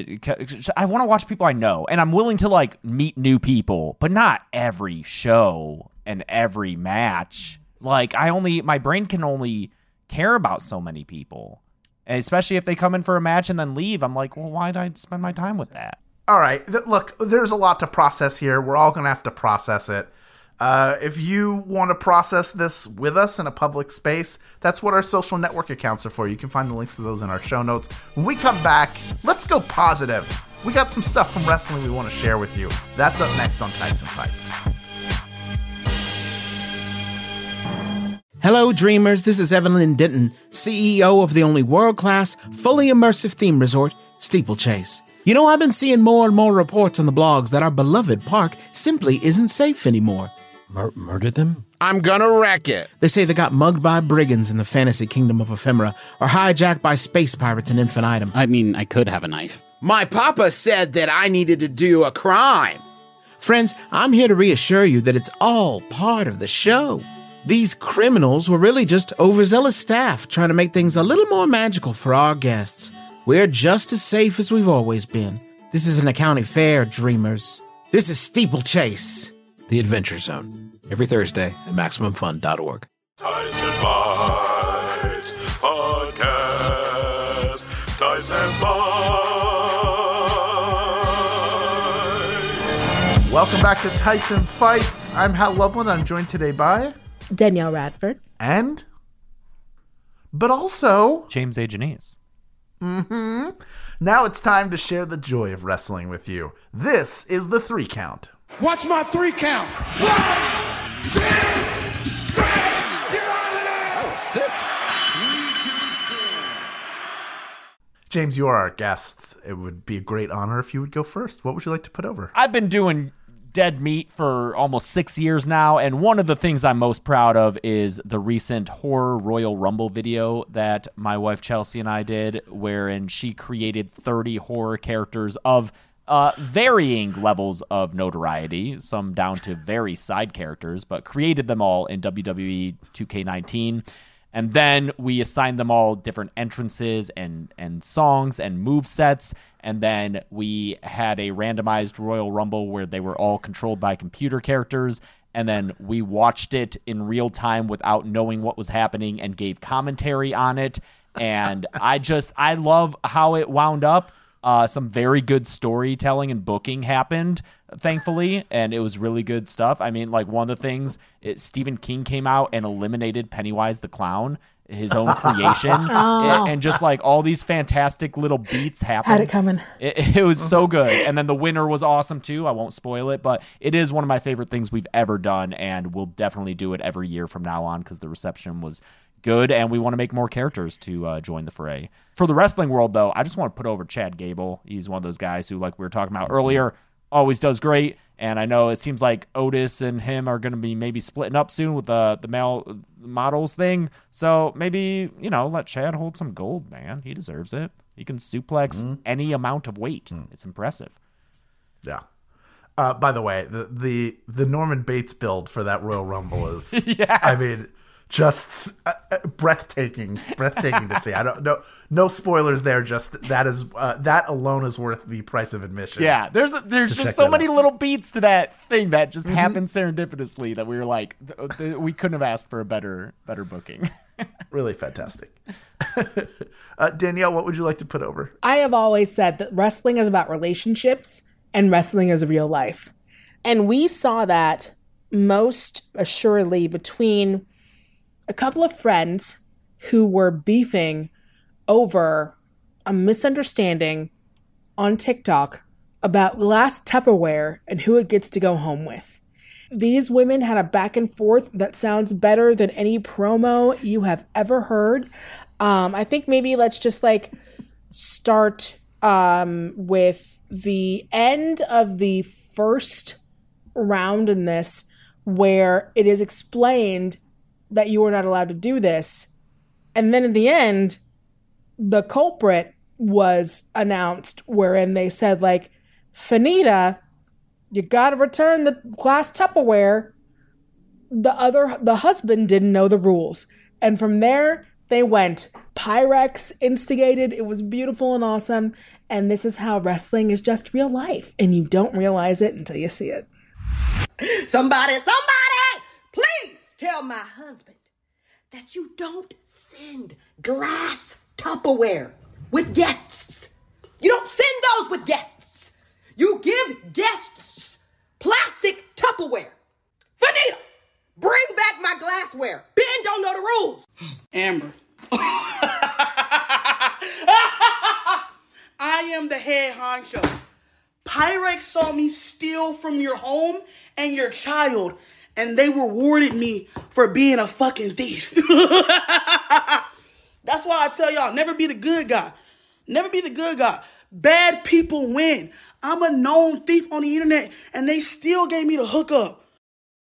F: I want to watch people I know, and I'm willing to like meet new people, but not every show and every match. Like my brain can only care about so many people, and especially if they come in for a match and then leave. I'm like, well, why did I spend my time with that?
D: All right, look, there's a lot to process here. We're all going to have to process it. If you want to process this with us in a public space, that's what our social network accounts are for. You can find the links to those in our show notes. When we come back, let's go positive. We got some stuff from wrestling we want to share with you. That's up next on Tights and Fights.
L: Hello, dreamers. This is Evelyn Denton, CEO of the only world-class, fully immersive theme resort, Steeplechase. You know, I've been seeing more and more reports on the blogs that our beloved park simply isn't safe anymore.
N: Murder them?
L: I'm gonna wreck it. They say they got mugged by brigands in the fantasy kingdom of Ephemera, or hijacked by space pirates in Infinitum.
N: I mean, I could have a knife.
L: My papa said that I needed to do a crime. Friends, I'm here to reassure you that it's all part of the show. These criminals were really just overzealous staff trying to make things a little more magical for our guests. We're just as safe as we've always been. This isn't a county fair, dreamers. This is Steeplechase, the Adventure Zone. Every Thursday at MaximumFun.org.
B: Ties and Bites Podcast. Ties and Bites.
D: Welcome back to Tights and Fights. I'm Hal Lublin. I'm joined today by
E: Danielle Radford.
D: But also
F: James A. Janisse.
D: Mm-hmm. Now it's time to share the joy of wrestling with you. This is the 3 count.
G: Watch my 3 count. 1, 2, 3. Get out of there.
K: That was sick.
D: James, you are our guest. It would be a great honor if you would go first. What would you like to put over?
F: I've been doing Dead Meat for almost 6 years now, and one of the things I'm most proud of is the recent Horror Royal Rumble video that my wife Chelsea and I did, wherein she created 30 horror characters of varying levels of notoriety, some down to very side characters, but created them all in WWE 2K19. And then we assigned them all different entrances and songs and movesets. And then we had a randomized Royal Rumble where they were all controlled by computer characters. And then we watched it in real time without knowing what was happening and gave commentary on it. And I love how it wound up. Some very good storytelling and booking happened, thankfully, and it was really good stuff. I mean, like, one of the things, Stephen King came out and eliminated Pennywise the Clown, his own creation, and just, like, all these fantastic little beats happened.
E: Had it coming.
F: It was so good. And then the winner was awesome, too. I won't spoil it, but it is one of my favorite things we've ever done, and we'll definitely do it every year from now on because the reception was good, and we want to make more characters to join the fray. For the wrestling world, though, I just want to put over Chad Gable. He's one of those guys who, like we were talking about earlier, always does great, and I know it seems like Otis and him are going to be maybe splitting up soon with the male models thing, so maybe, let Chad hold some gold, man. He deserves it. He can suplex any amount of weight. It's impressive.
D: Yeah. By the way, the Norman Bates build for that Royal Rumble is,
F: yes.
D: I mean, just breathtaking to see. I don't know, no spoilers there. Just that alone is worth the price of admission.
F: Yeah, there's just so many little beats to that thing that just happened serendipitously that we were like, we couldn't have asked for a better booking.
D: Really fantastic. Danielle, what would you like to put over?
E: I have always said that wrestling is about relationships and wrestling is real life, and we saw that most assuredly between a couple of friends who were beefing over a misunderstanding on TikTok about glass Tupperware and who it gets to go home with. These women had a back and forth that sounds better than any promo you have ever heard. I think maybe let's just start with the end of the first round in this, where it is explained that you are not allowed to do this. And then in the end, the culprit was announced, wherein they said, Fanita, you got to return the glass Tupperware. The husband didn't know the rules. And from there, they went. Pyrex instigated. It was beautiful and awesome. And this is how wrestling is just real life. And you don't realize it until you see it.
N: Somebody, please tell my husband that you don't send glass Tupperware with guests. You don't send those with guests. You give guests plastic Tupperware. Fanita, bring back my glassware. Ben don't know the rules.
O: Amber. I am the head honcho. Pyrex saw me steal from your home and your child, and they rewarded me for being a fucking thief. That's why I tell y'all, never be the good guy. Never be the good guy. Bad people win. I'm a known thief on the internet, and they still gave me the hookup.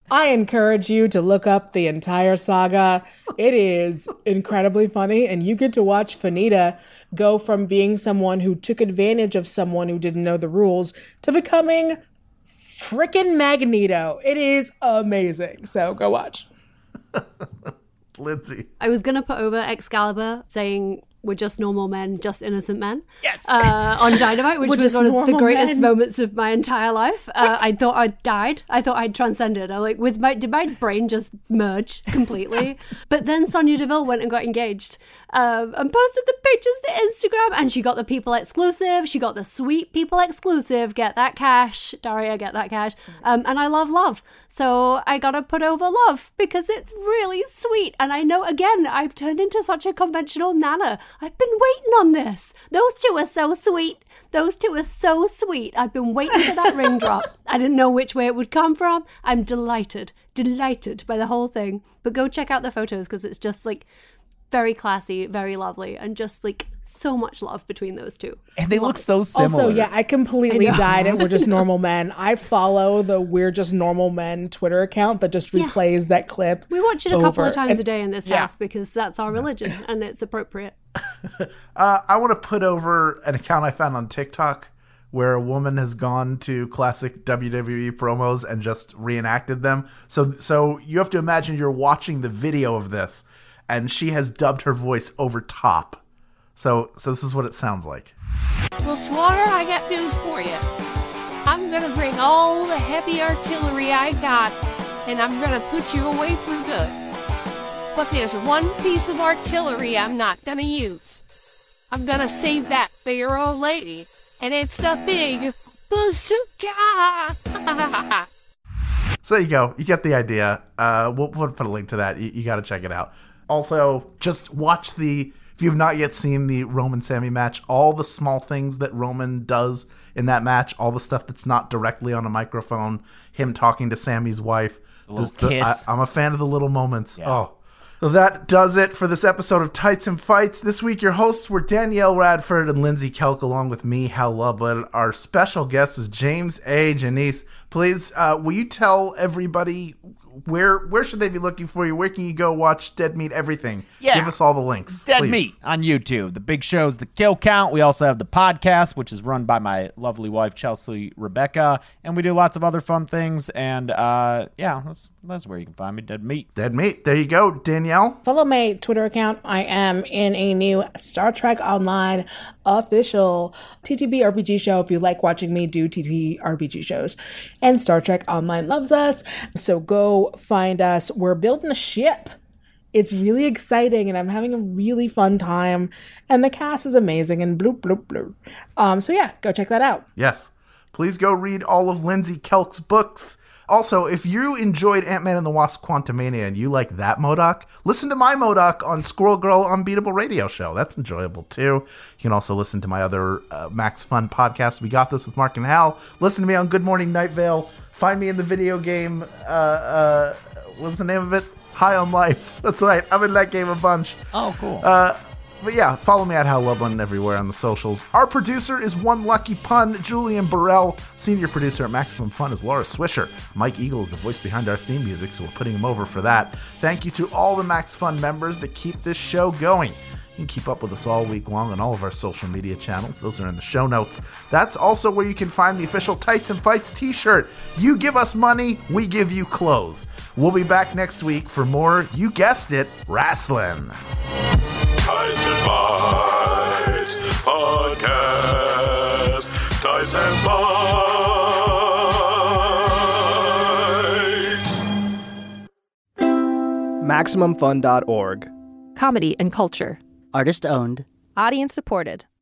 E: I encourage you to look up the entire saga. It is incredibly funny, and you get to watch Fanita go from being someone who took advantage of someone who didn't know the rules to becoming frickin' Magneto. It is amazing. So go watch.
D: Lindsay.
I: I was going to put over Excalibur saying we're just normal men, just innocent men.
F: Yes.
I: On Dynamite, which was one of the greatest moments of my entire life. I thought I'd died. I thought I'd transcended. I like, did my brain just merge completely? But then Sonya Deville went and got engaged and posted the pictures to Instagram, and she got the people exclusive. She got the sweet people exclusive. Get that cash, Daria, get that cash. And I love love. So I gotta put over love because it's really sweet. And I know, again, I've turned into such a conventional nana. I've been waiting on this. Those two are so sweet. Those two are so sweet. I've been waiting for that ring drop. I didn't know which way it would come from. I'm delighted by the whole thing. But go check out the photos because it's just like very classy, very lovely, and just like so much love between those two.
F: And they look so similar.
E: Also, yeah, I completely died at We're Just Normal Men. I follow the We're Just Normal Men Twitter account that just replays that clip.
I: We watch it a couple of times a day in this house because that's our religion and it's appropriate.
D: I want to put over an account I found on TikTok where a woman has gone to classic WWE promos and just reenacted them. So you have to imagine you're watching the video of this, and she has dubbed her voice over top. So this is what it sounds like.
P: Well, Slaughter, I got news for you. I'm going to bring all the heavy artillery I got, and I'm going to put you away for good. But there's one piece of artillery I'm not going to use. I'm going to save that for your old lady, and it's the big bazooka.
D: So there you go. You get the idea. We'll put a link to that. You got to check it out. Also, just watch if you have not yet seen the Roman-Sammy match, all the small things that Roman does in that match, all the stuff that's not directly on a microphone, him talking to Sammy's wife.
F: Kiss.
D: I'm a fan of the little moments. Yeah. Oh. So that does it for this episode of Tights and Fights. This week, your hosts were Danielle Radford and Lindsay Kelk, along with me, Hal Lublin. Our special guest was James A. Janice. Please, will you tell everybody where should they be looking for you? Where can you go watch Dead Meat Everything?
F: Yeah.
D: Give us all the links.
F: Dead
D: please.
F: Meat on YouTube. The big show's The Kill Count. We also have the podcast, which is run by my lovely wife, Chelsea Rebecca. And we do lots of other fun things. And that's where you can find me, Dead Meat.
D: Dead Meat. There you go. Danielle?
E: Follow my Twitter account. I am in a new Star Trek Online official TTB RPG show. If you like watching me do TTB RPG shows. And Star Trek Online loves us. So go find us. We're building a ship. It's really exciting, and I'm having a really fun time. And the cast is amazing, and bloop, bloop, bloop. So yeah, go check that out.
D: Yes. Please go read all of Lindsay Kelk's books. Also, if you enjoyed Ant-Man and the Wasp: Quantumania and you like that MODOK, listen to my MODOK on Squirrel Girl Unbeatable Radio Show. That's enjoyable, too. You can also listen to my other Max Fun podcast, We Got This with Mark and Hal. Listen to me on Good Morning Night Vale. Find me in the video game, what's the name of it? High on Life. That's right. I'm in that game a bunch.
F: Oh, cool.
D: But yeah, follow me at Hal Lublin everywhere on the socials. Our producer is One Lucky Pun, Julian Burrell. Senior producer at Maximum Fun is Laura Swisher. Mike Eagle is the voice behind our theme music, so we're putting him over for that. Thank you to all the Max Fun members that keep this show going. You can keep up with us all week long on all of our social media channels. Those are in the show notes. That's also where you can find the official Tights and Fights t-shirt. You give us money, we give you clothes. We'll be back next week for more, you guessed it, wrestling.
B: Tights and Fights Podcast. Tights and Fights.
A: MaximumFun.org.
Q: Comedy and culture.
R: Artist owned.
Q: Audience supported.